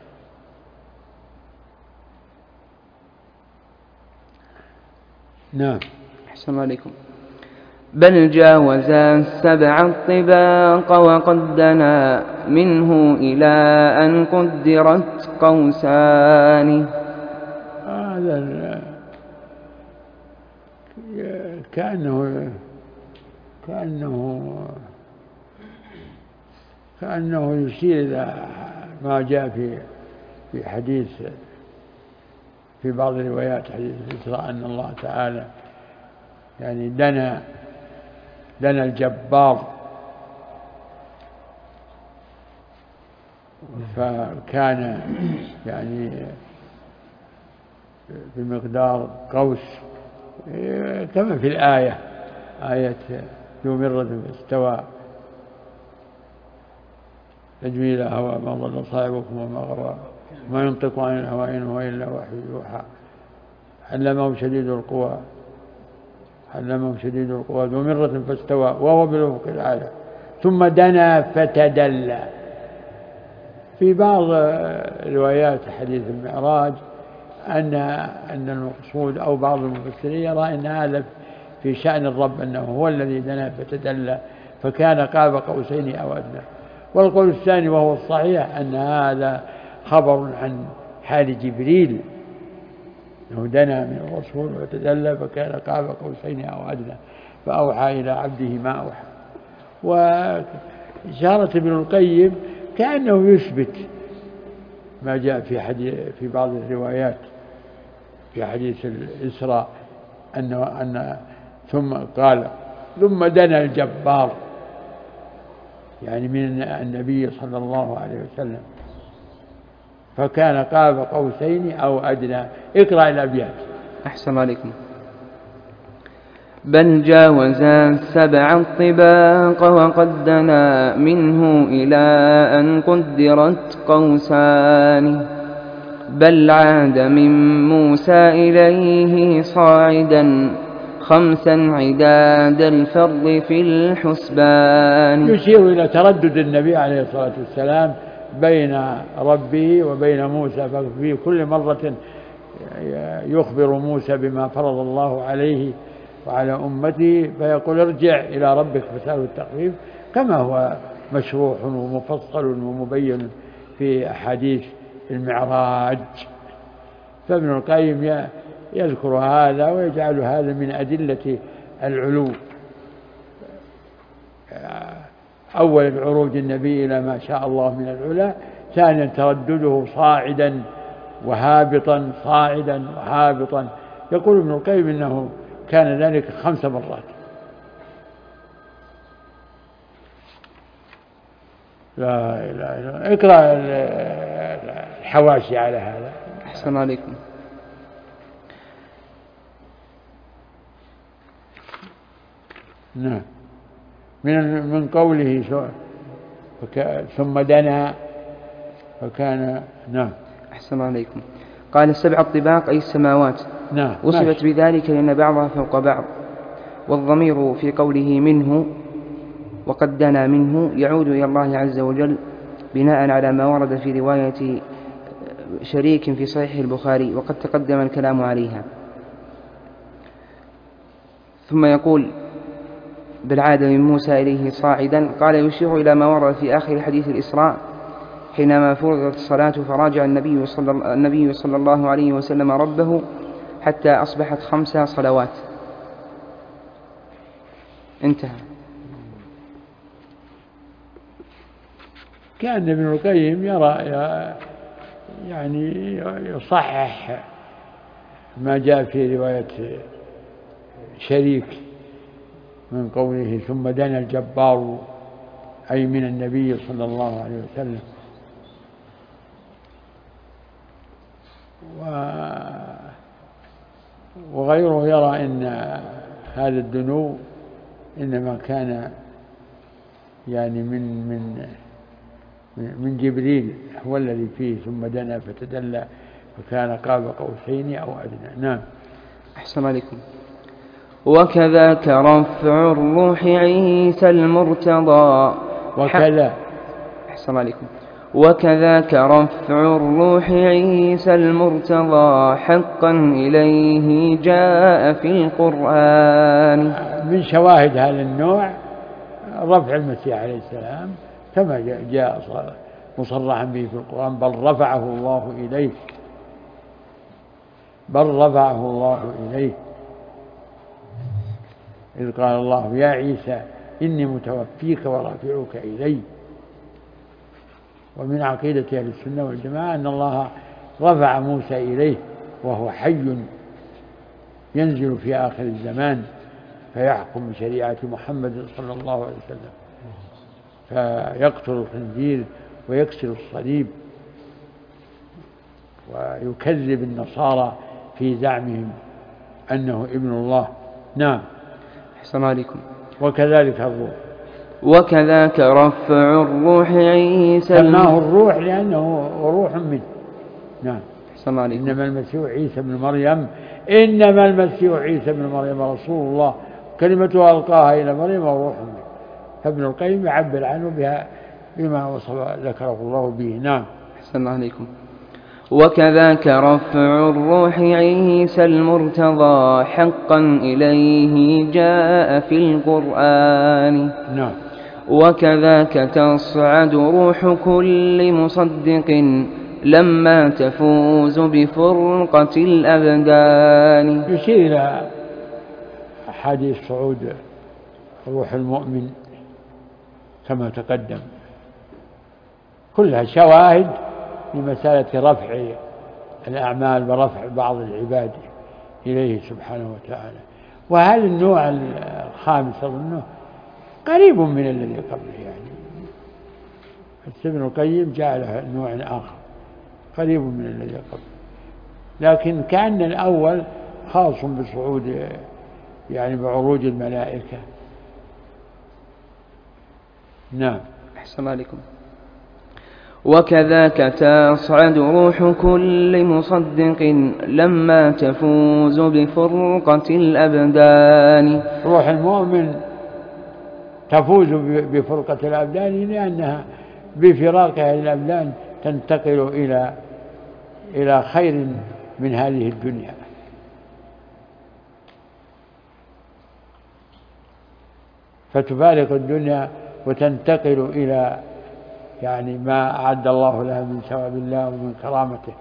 نعم. أحسن عليكم. بل جاوزا السبع الطباق وقد دنا منه إلى أن قدرت قوسان. هذا كأنه كأنه كأنه يشير إلى ما جاء في في حديث في بعض الروايات حديث الإسراء أن الله تعالى يعني دنا دنا الجبار، فكان يعني بمقدار قوس كما في الآية آية ذو مرة فاستوى تجميل هوى ما ضل صاحبكم وما غوى ما ينطق عن الهوى إن هو إلا وحي يوحى علمه شديد القوى علمه شديد القوى ذو مرة فاستوى وهو بالأفق الأعلى ثم دنا فتدلى. في بعض روايات حديث المعراج أن أن المقصود أو بعض المفسرين يرى أن هذا في شأن الرب أنه هو الذي دنا فتدلى فكان قاب قوسين أو أدنى. والقول الثاني وهو الصحيح أن هذا خبر عن حال جبريل أنه دنا من الرسول وتدلى فكان قاب قوسين أو أدنى فأوحى إلى عبده ما أوحى. وإشارة ابن القيم كأنه يثبت ما جاء في حديث في بعض الروايات في حديث الإسراء أنه أن ثم قال ثم دنا الجبار يعني من النبي صلى الله عليه وسلم فكان قاب قوسين أو أدنى. اقرأ الأبيات. أحسن عليكم. بل جاوزا السبع الطباق وقد دنا منه إلى أن قدرت قوسان. بل عاد من موسى إليه صاعدا خمسا عداد الفرض في الحسبان. يشير إلى تردد النبي عليه الصلاة والسلام بين ربه وبين موسى، ففي كل مرة يخبر موسى بما فرض الله عليه وعلى أمته فيقول ارجع إلى ربك فسأله التخفيف كما هو مشروح ومفصل ومبين في أحاديث المعراج. فابن القيم يذكر هذا ويجعل هذا من أدلة العلو. أول العروج النبي إلى ما شاء الله من العلا، ثانيا تردده صاعدا وهابطا صاعدا وهابطا. يقول ابن القيم إنه كان ذلك خمس مرات. لا إله إلا الله. اقرأ الحواشي على هذا. أحسن عليكم. نعم. من من قوله ثم دنا فكان. نعم. أحسن عليكم. قال السبع الطباق أي السماوات. نعم. وصفت بذلك لأن بعضها فوق بعض، والضمير في قوله منه وقد دنا منه يعود إلى الله عز وجل بناء على ما ورد في رواية شريك في صحيح البخاري وقد تقدم الكلام عليها. ثم يقول بالعادة من موسى إليه صاعدا، قال يشير إلى ما ورد في آخر حديث الإسراء حينما فرضت الصلاة فراجع النبي صلى, النبي صلى الله عليه وسلم ربه حتى أصبحت خمس صلوات. انتهى. كان ابن القيم يرى يعني يصحح ما جاء في رواية شريك من قوله ثم دنا الجبار أي من النبي صلى الله عليه وسلم. وغيره يرى أن هذا الدنو إنما كان يعني من من من جبريل هو الذي فيه، ثم دنا فتدلى فكان قاب قوسين أو أدنى. نعم. أحسن عليكم. وكذاك رفع الروح عيسى المرتضى. وكذا أحسن عليكم. وكذاك رفع الروح عيسى المرتضى حقا إليه جاء في القرآن. من شواهد هذا النوع رفع المسيح عليه السلام كما جاء مصرحا به في القرآن، بل رفعه الله إليه، بل رفعه الله إليه، إذ قال الله يا عيسى إني متوفيك ورافعك إلي. ومن عقيدة أهل السنة والجماعة أن الله رفع موسى إليه وهو حي ينزل في آخر الزمان فيحكم بشريعة محمد صلى الله عليه وسلم، فيقتل الخنزير ويكسر الصليب ويكذب النصارى في زعمهم أنه ابن الله. نعم. أحسن عليكم. وكذلك الروح. وكذاك رفع الروح عيسى سماه الروح لأنه روح منه. نعم. أحسن عليكم. إنما المسيح عيسى بن مريم إنما المسيح عيسى بن مريم رسول الله كلمته ألقاها إلى مريم وروح منه. فابن القيم يعبر عنه بها بما وصف ذكره الله به. نعم. أحسن عليكم. وكذاك رفع الروح عيسى المرتضى حقا إليه جاء في القرآن. نعم. وكذاك تصعد روح كل مصدق لما تفوز بفرقة الأبدان. يشير إلى حديث صعود روح المؤمن كما تقدم، كلها شواهد لمسألة رفع الأعمال ورفع بعض العباد إليه سبحانه وتعالى. وهذا النوع الخامس أظنه قريب من الذي قبله، يعني ابن القيم جعله نوع آخر قريب من الذي قبله، لكن كأن الأول خاص بصعود يعني بعروج الملائكة. نعم. أحسن عليكم. وكذاك تصعد روح كل مصدق لما تفوز بفرقة الأبدان. روح المؤمن تفوز بفرقة الأبدان لأنها بفراقها للأبدان تنتقل إلى إلى خير من هذه الدنيا. فتفارق الدنيا وتنتقل إلى يعني ما أعد الله لها من ثواب الله ومن كرامته.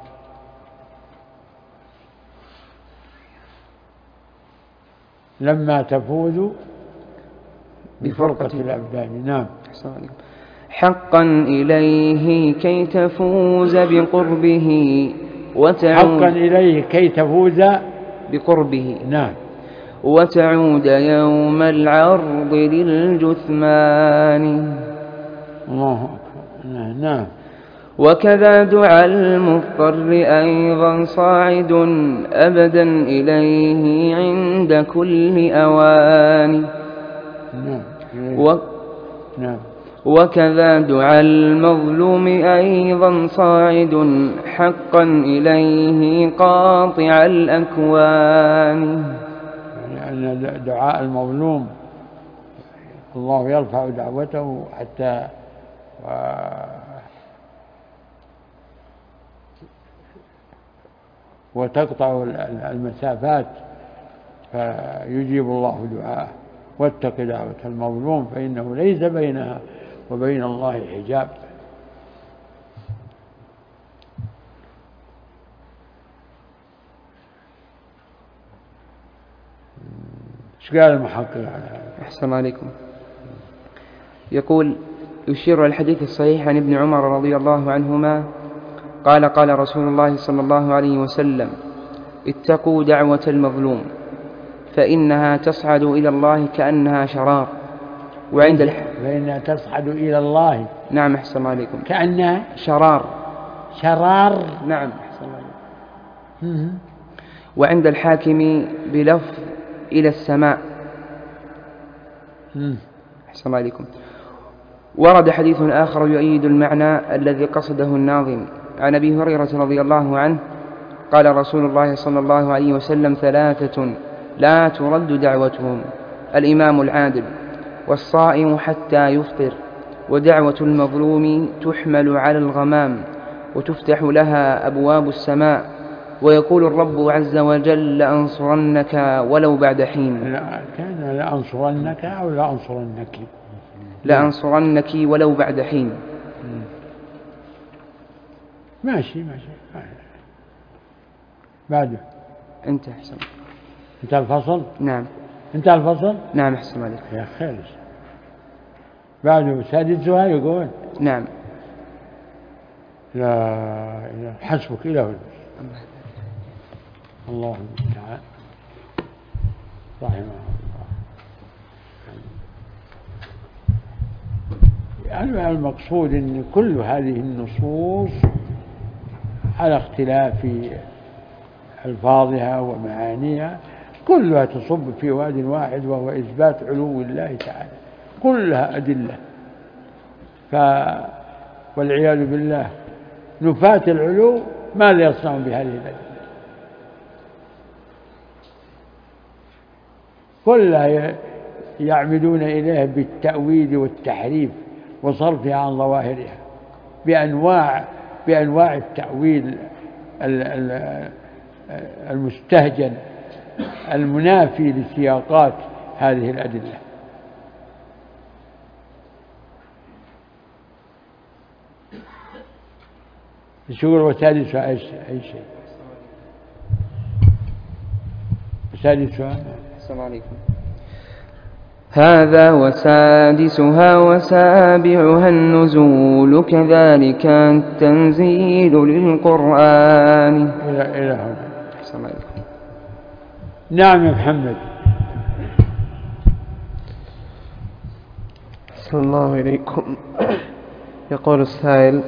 لما تفوز بفرقة الأبدان. نعم. حقا إليه كي تفوز بقربه وتعود حقا إليه كي تفوز بقربه. نعم. وتعود يوم العرض للجثمان. الله أكبر. نعم. وكذا دعاء المضطر أيضا صاعد أبدا إليه عند كل أوان. نعم. و... نعم. وكذا دعاء المظلوم أيضا صاعد حقا إليه قاطع الأكوان. يعني أن دعاء المظلوم الله يرفع دعوته حتى و... وتقطع المسافات فيجيب الله دعاءه. واتق دعوة المظلوم فإنه ليس بينها وبين الله حجاب. ايش قال المحقق على هذا؟ أحسن عليكم. يقول يشير الحديث الصحيح عن ابن عمر رضي الله عنهما قال قال رسول الله صلى الله عليه وسلم اتقوا دعوة المظلوم فإنها تصعد إلى الله كأنها شرار. وعند الح... فإنها تصعد إلى الله. نعم أحسن الله عليكم. كأنها شرار. شرار. نعم أحسن الله عليكم. وعند الحاكم بلفظ إلى السماء. أحسن الله عليكم. ورد حديث آخر يؤيد المعنى الذي قصده الناظم عن أبي هريرة رضي الله عنه قال رسول الله صلى الله عليه وسلم: ثلاثة لا ترد دعوتهم: الإمام العادل، والصائم حتى يفطر، ودعوة المظلوم تحمل على الغمام وتفتح لها أبواب السماء، ويقول الرب عز وجل: لأنصرنك ولو بعد حين. لا كان لأنصرنك أو لأنصرنك لأنصرنك ولو بعد حين. ماشي ماشي بعده. انت أحسن. انت الفصل. نعم. انت الفصل. نعم أحسن عليك يا خير. بعده سادسها يقول. نعم. لا إله حسبك إله الله المستعان رحمه الله. يعني المقصود أن كل هذه النصوص على اختلاف ألفاظها ومعانيها كلها تصب في واد واحد، وهو إثبات علو الله تعالى، كلها أدلة. ف والعياذ بالله نفاة العلو ماذا يصنع بهذه الأدلة؟ كلها يعمدون إليها بالتأويل والتحريف وصرفها عن ظواهرها بأنواع بأنواع التأويل المستهجن المنافي لسياقات هذه الأدلة. شغل وسادسها أي شيء. وسادسها السلام عليكم. هذا وسادسها وسابعها النزول كذلك التنزيل للقرآن. إلى إلى هنا. السلام عليكم. نعم يا محمد. صلى الله عليكم. يقول السائل: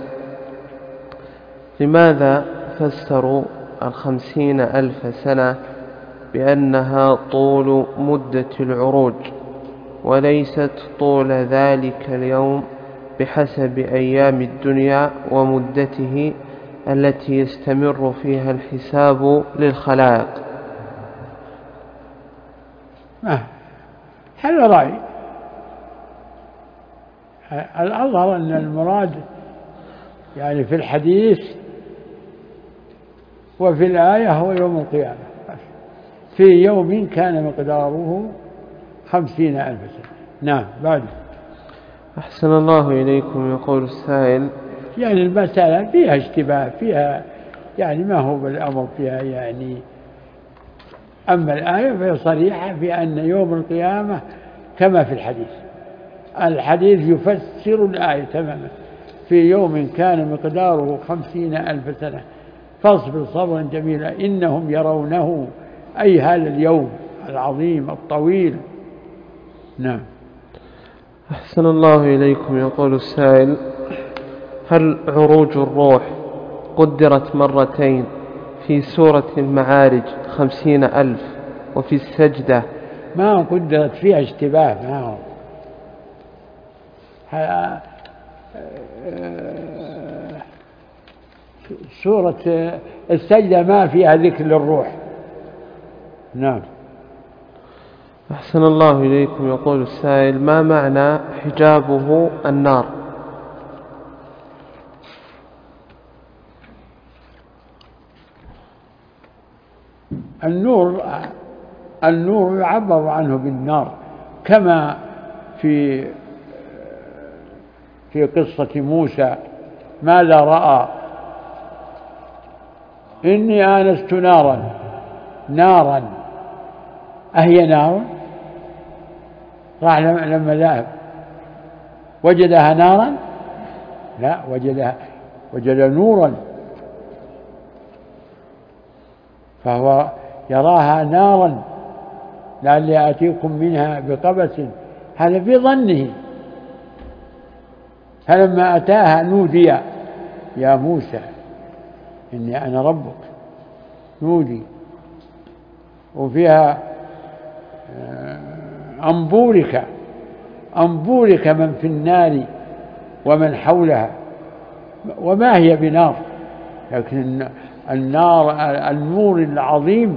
لماذا فسروا الخمسين ألف سنة بأنها طول مدة العروج وليست طول ذلك اليوم بحسب أيام الدنيا ومدته التي يستمر فيها الحساب للخلائق؟ هذا رأي. الأظهر أن المراد يعني في الحديث وفي الآية هو يوم القيامة، في يوم كان مقداره خمسين ألف سنة. نعم. بعد. أحسن الله إليكم. يقول السائل: يعني المسألة فيها اشتباه، فيها يعني ما هو بالأمر فيها يعني. أما الآية فهي صريحة في أن يوم القيامة كما في الحديث. الحديث يفسر الآية تماما: في يوم كان مقداره خمسين ألف سنة فاصبر صبرا جميلا إنهم يرونه، أي هذا اليوم العظيم الطويل. نعم. أحسن الله إليكم. يقول السائل: هل عروج الروح قدرت مرتين في سورة المعارج خمسين ألف وفي السجدة؟ ما قدرت فيها اشتباه. ما هو سورة السجدة ما فيها ذكر للروح. نعم. أحسن الله إليكم. يقول السائل: ما معنى حجابه النار؟ النور النور يعبر عنه بالنار، كما في في قصة موسى: ماذا رأى؟ إني آنست نارا. نارا أهي نار؟ راح لما ذهب وجدها نارا؟ لا، وجدها وجد نورا، فهو يراها نارا لعلي آتيكم منها بقبس. هذا في ظنه، فلما أتاها نودي يا موسى إني أنا ربك، نودي. وفيها أنبورك أنبورك من في النار ومن حولها، وما هي بنار، لكن النار النور العظيم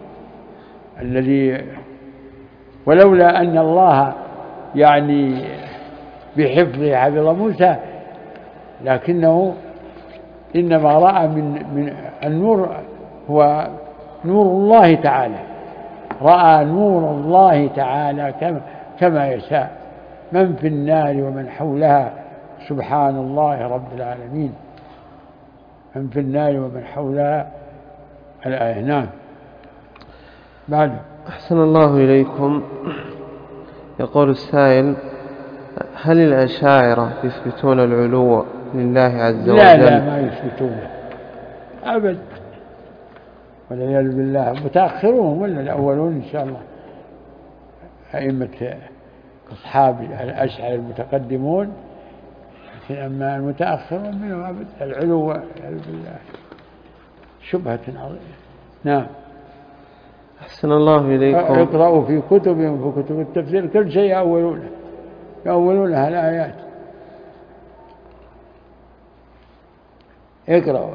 الذي، ولولا أن الله يعني بحفظه حفظ موسى، لكنه إنما رأى من, من النور هو نور الله تعالى، رأى نور الله تعالى كما, كما يشاء، من في النار ومن حولها سبحان الله رب العالمين، من في النار ومن حولها الآية. نعم. بعد. أحسن الله إليكم. يقول السائل: هل الأشاعرة يثبتون العلو لله عز وجل؟ لا لا ما يثبتونه أبدا، والعياذ بالله. متأخرون ولا الأولون إن شاء الله، أئمة أصحاب الأشاعرة المتقدمون، لكن أما المتأخرون منهم أبدا العلو والعياذ بالله شبهة عظيمة. نعم. أحسن الله إليكم. اقرأوا في كتبهم في كتب التفسير كل شيء يأولونه يأولونها الآيات. اقرأوا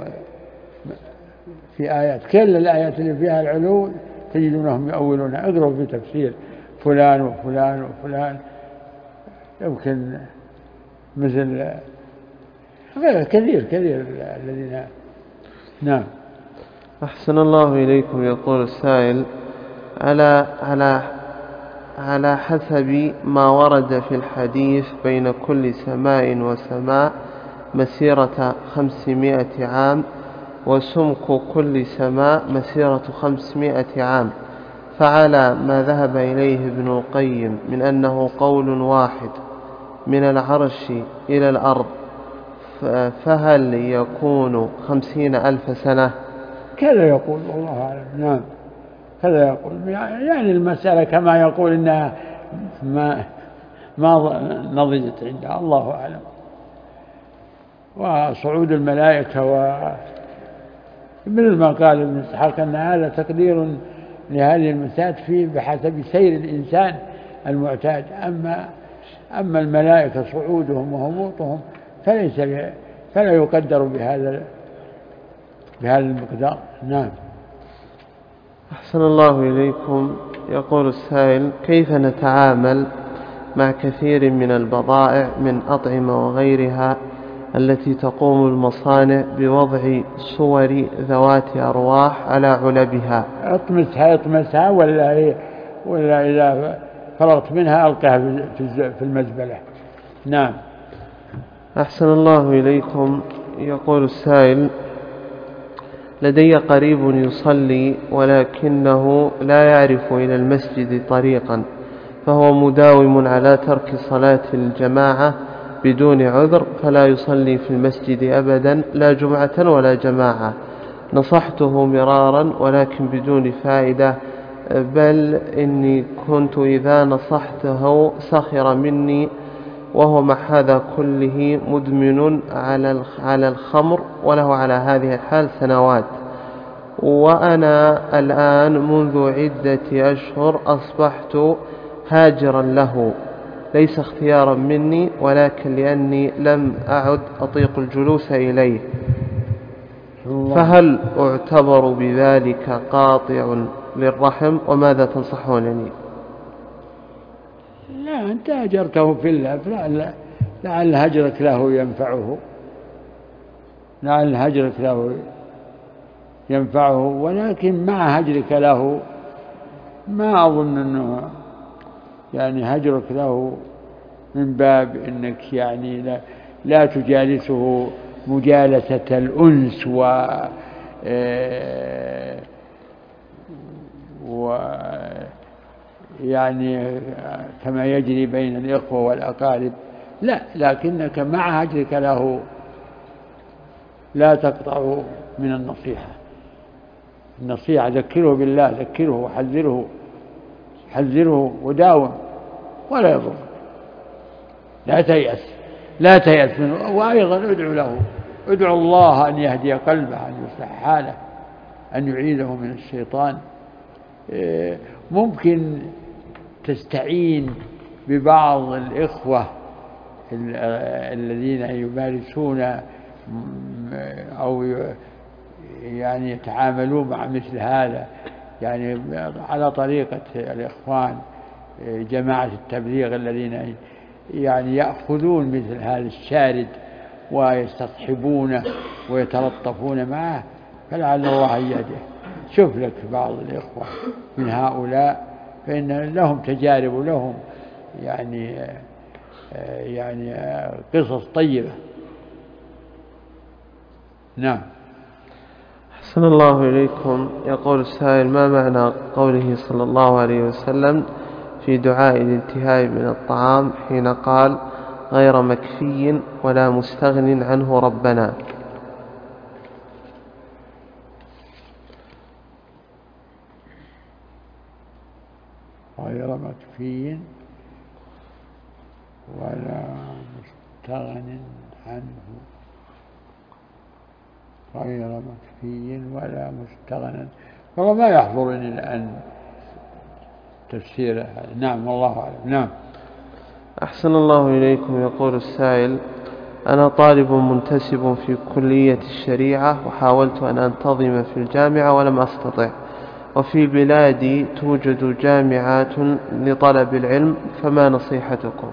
في آيات، كل الآيات اللي فيها العلو تجدونهم يأولونها. اقرأوا في تفسير فلان وفلان وفلان، يمكن مثل غير كثير كثير الذين. نعم. أحسن الله إليكم. يقول السائل: على على على حسب ما ورد في الحديث بين كل سماء وسماء مسيرة خمسمائة عام، وسمك كل سماء مسيرة خمسمائة عام، فعلى ما ذهب إليه ابن القيم من أنه قول واحد من العرش إلى الأرض، فهل يكون خمسين ألف سنة؟ كذا يقول والله أعلم. نعم كذا يقول، يعني المسألة كما يقول إنها ما ما نضجت عندها، الله أعلم. وصعود الملائكة ومثل ما قال ابن إسحاق أن هذا تقدير لهذه المسائل فيه بحسب سير الإنسان المعتاد، أما أما الملائكة صعودهم وهبوطهم فليس فلا يقدر بهذا بهذا المقدار. نعم. أحسن الله إليكم. يقول السائل: كيف نتعامل مع كثير من البضائع من أطعمة وغيرها التي تقوم المصانع بوضع صور ذوات أرواح على علبها؟ اطمسها اطمسها ولا ولا إذا فرغت منها ألقها في المزبلة. نعم. أحسن الله إليكم. يقول السائل: لدي قريب يصلي ولكنه لا يعرف إلى المسجد طريقا، فهو مداوم على ترك صلاة الجماعة بدون عذر، فلا يصلي في المسجد أبدا لا جمعة ولا جماعة. نصحته مرارا ولكن بدون فائدة، بل إني كنت إذا نصحته سخر مني، وهو مع هذا كله مدمن على الخمر، وله على هذه الحال سنوات. وأنا الآن منذ عدة أشهر أصبحت هاجرا له، ليس اختيارا مني ولكن لأني لم أعد أطيق الجلوس إليه، فهل أعتبر بذلك قاطع للرحم؟ وماذا تنصحونني؟ لا، أنت هجرته في الله، لعل, لعل هجرك له ينفعه، لعل هجرك له ينفعه، ولكن مع هجرك له ما أظن أنه يعني هجرك له من باب أنك يعني لا, لا تجالسه مجالسة الأنس و و يعني كما يجري بين الإخوة والأقارب، لا، لكنك مع هجرك له لا تقطع من النصيحة. النصيحة ذكره بالله، ذكره وحذره، حذره وداوم ولا يضر، لا تيأس. لا تيأس منه. وأيضا ادعو له، ادعو الله أن يهدي قلبه، أن يصلح حاله، أن يعيده من الشيطان. ممكن تستعين ببعض الإخوة الذين يمارسون أو يعني يتعاملون مع مثل هذا، يعني على طريقة الإخوان جماعة التبليغ الذين يعني يأخذون مثل هذا الشارد ويستصحبونه ويتلطفون معه، فلعل الله يهده. شوف لك بعض الإخوة من هؤلاء، فإن لهم تجارب ولهم يعني يعني قصص طيبة. نعم. أحسن الله إليكم. يقول السائل: ما معنى قوله صلى الله عليه وسلم في دعاء الانتهاء من الطعام حين قال: غير مكفي ولا مستغن عنه ربنا؟ غير مكفي ولا مستغن عنه، غير مكفي ولا مستغن. والله ما يحضرني الآن تفسيره. نعم والله أعلم. نعم. أحسن الله إليكم. يقول السائل: أنا طالب منتسب في كلية الشريعة، وحاولت أن أنتظم في الجامعة ولم أستطع، وفي بلادي توجد جامعات لطلب العلم، فما نصيحتكم؟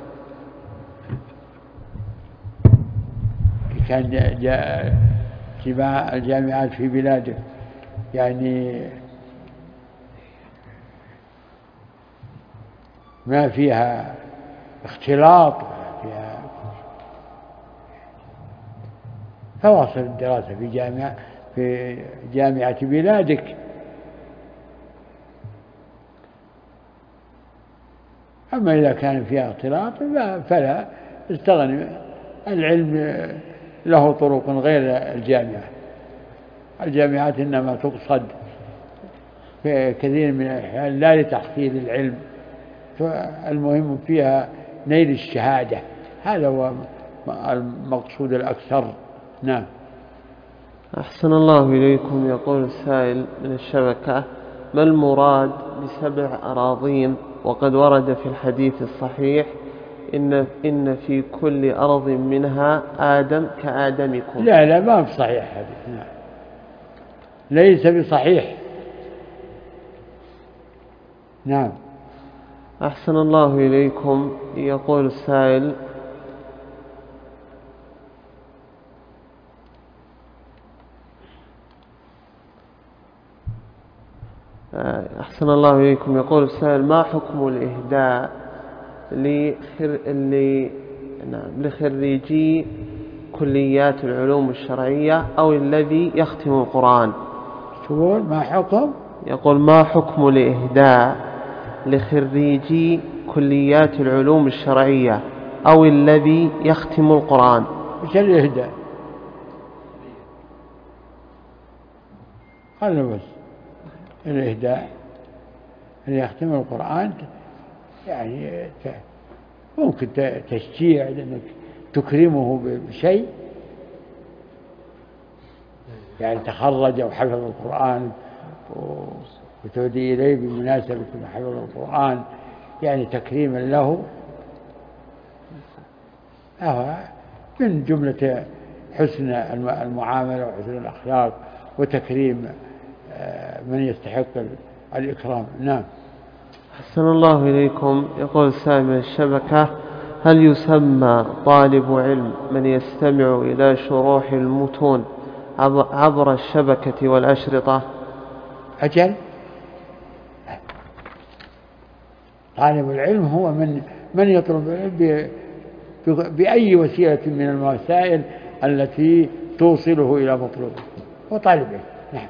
كان جاء الجامعات في بلادك يعني ما فيها اختلاط، فيها فواصل الدراسة في جامعة في جامعة بلادك. أما إذا كان فيها اختلاط فلا استغني. العلم له طرق غير الجامعة. الجامعات إنما تقصد في كثير من الأحيان لا لتحصيل العلم، فالمهم فيها نيل الشهادة، هذا هو المقصود الأكثر. نعم. أحسن الله إليكم. يقول السائل من الشبكة: ما المراد بسبع أراضين؟ وقد ورد في الحديث الصحيح: إن, إن في كل أرض منها آدم كآدمكم. لا لا ما بصحيح هذا. نعم. ليس بصحيح. نعم. أحسن الله إليكم. يقول السائل: أحسن الله إليكم. يقول السائل: ما حكم الإهداء لخر... لخريجي كليات العلوم الشرعية أو الذي يختم القرآن؟ تقول ما حكم؟ يقول: ما حكم الإهداء لخريجي كليات العلوم الشرعية أو الذي يختم القرآن؟ إيش الإهداء؟ قال بس الإهداء اللي يختم القرآن يعني ممكن تشجيع لأنك تكرمه بشيء، يعني تخرج أو حفظ القرآن وتهدي إليه بمناسبة ما حفظ القرآن، يعني تكريما له. أهو من جملة حسن المعاملة وحسن الأخلاق وتكريم من يستحق الإكرام. نعم. أحسن الله إليكم. يقول السائل من الشبكة: هل يسمى طالب علم من يستمع إلى شروح المتون عبر الشبكة والأشرطة؟ أجل، طالب العلم هو من من يطلب العلم بأي وسيلة من الوسائل التي توصله إلى مطلوبه، هو طالب علم. نعم.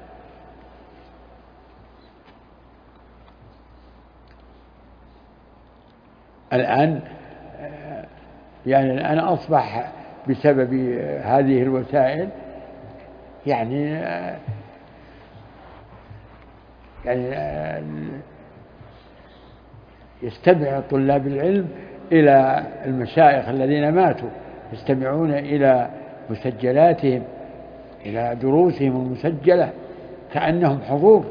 الآن يعني الآن أصبح بسبب هذه الوسائل يعني يعني يستمع طلاب العلم إلى المشايخ الذين ماتوا، يستمعون إلى مسجلاتهم، إلى دروسهم المسجلة كأنهم حضور.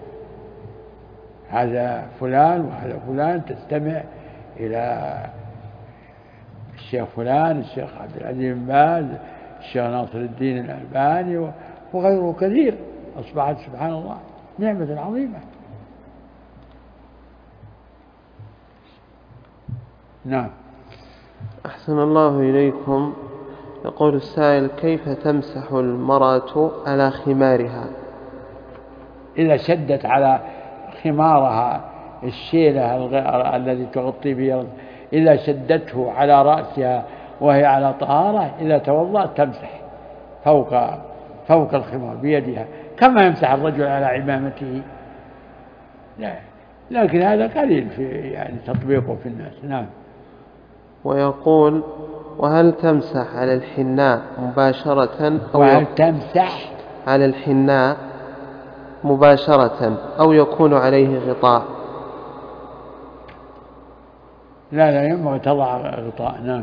هذا فلان وهذا فلان، تستمع إلى الشيخ فلان، الشيخ عبد العزيز بن باز، الشيخ ناصر الدين الألباني وغيره كثير. أصبحت سبحان الله نعمة عظيمة. نعم. أحسن الله إليكم. يقول السائل: كيف تمسح المرأة على خمارها؟ إذا شدت على خمارها الشيلة الذي تغطي به، إذا شدته على رأسها وهي على طهارة، إذا توضأت تمسح فوق فوق الخمار بيدها كما يمسح الرجل على عمامته. لا، لكن هذا قليل في يعني تطبيقه في الناس. نعم. ويقول: وهل تمسح على الحناء مباشرة أو وهل تمسح على الحناء مباشرة أو يكون عليه غطاء؟ لا لا ينبغي تضع غطاء. نعم.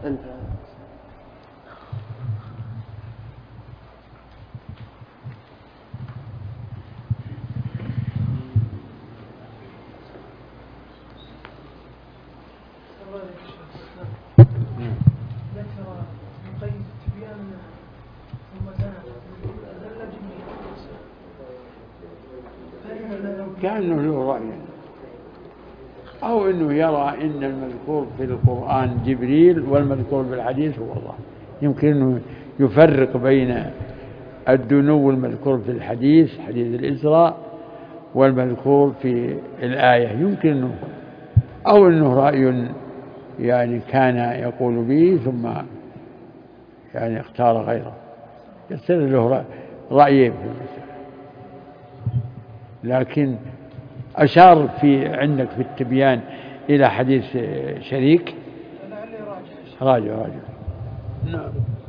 كأنه له رأي، أو أنه يرى أن المذكور في القرآن جبريل والمذكور في الحديث هو الله. يمكن أنه يفرق بين الدنو المذكور في الحديث حديث الإسراء والمذكور في الآية، يمكن أنه، أو أنه رأي يعني كان يقول به ثم يعني اختار غيره، يصير له رأيين في المسألة. لكن أشار في عندك في التبيان إلى حديث شريك. راجع راجع. نعم.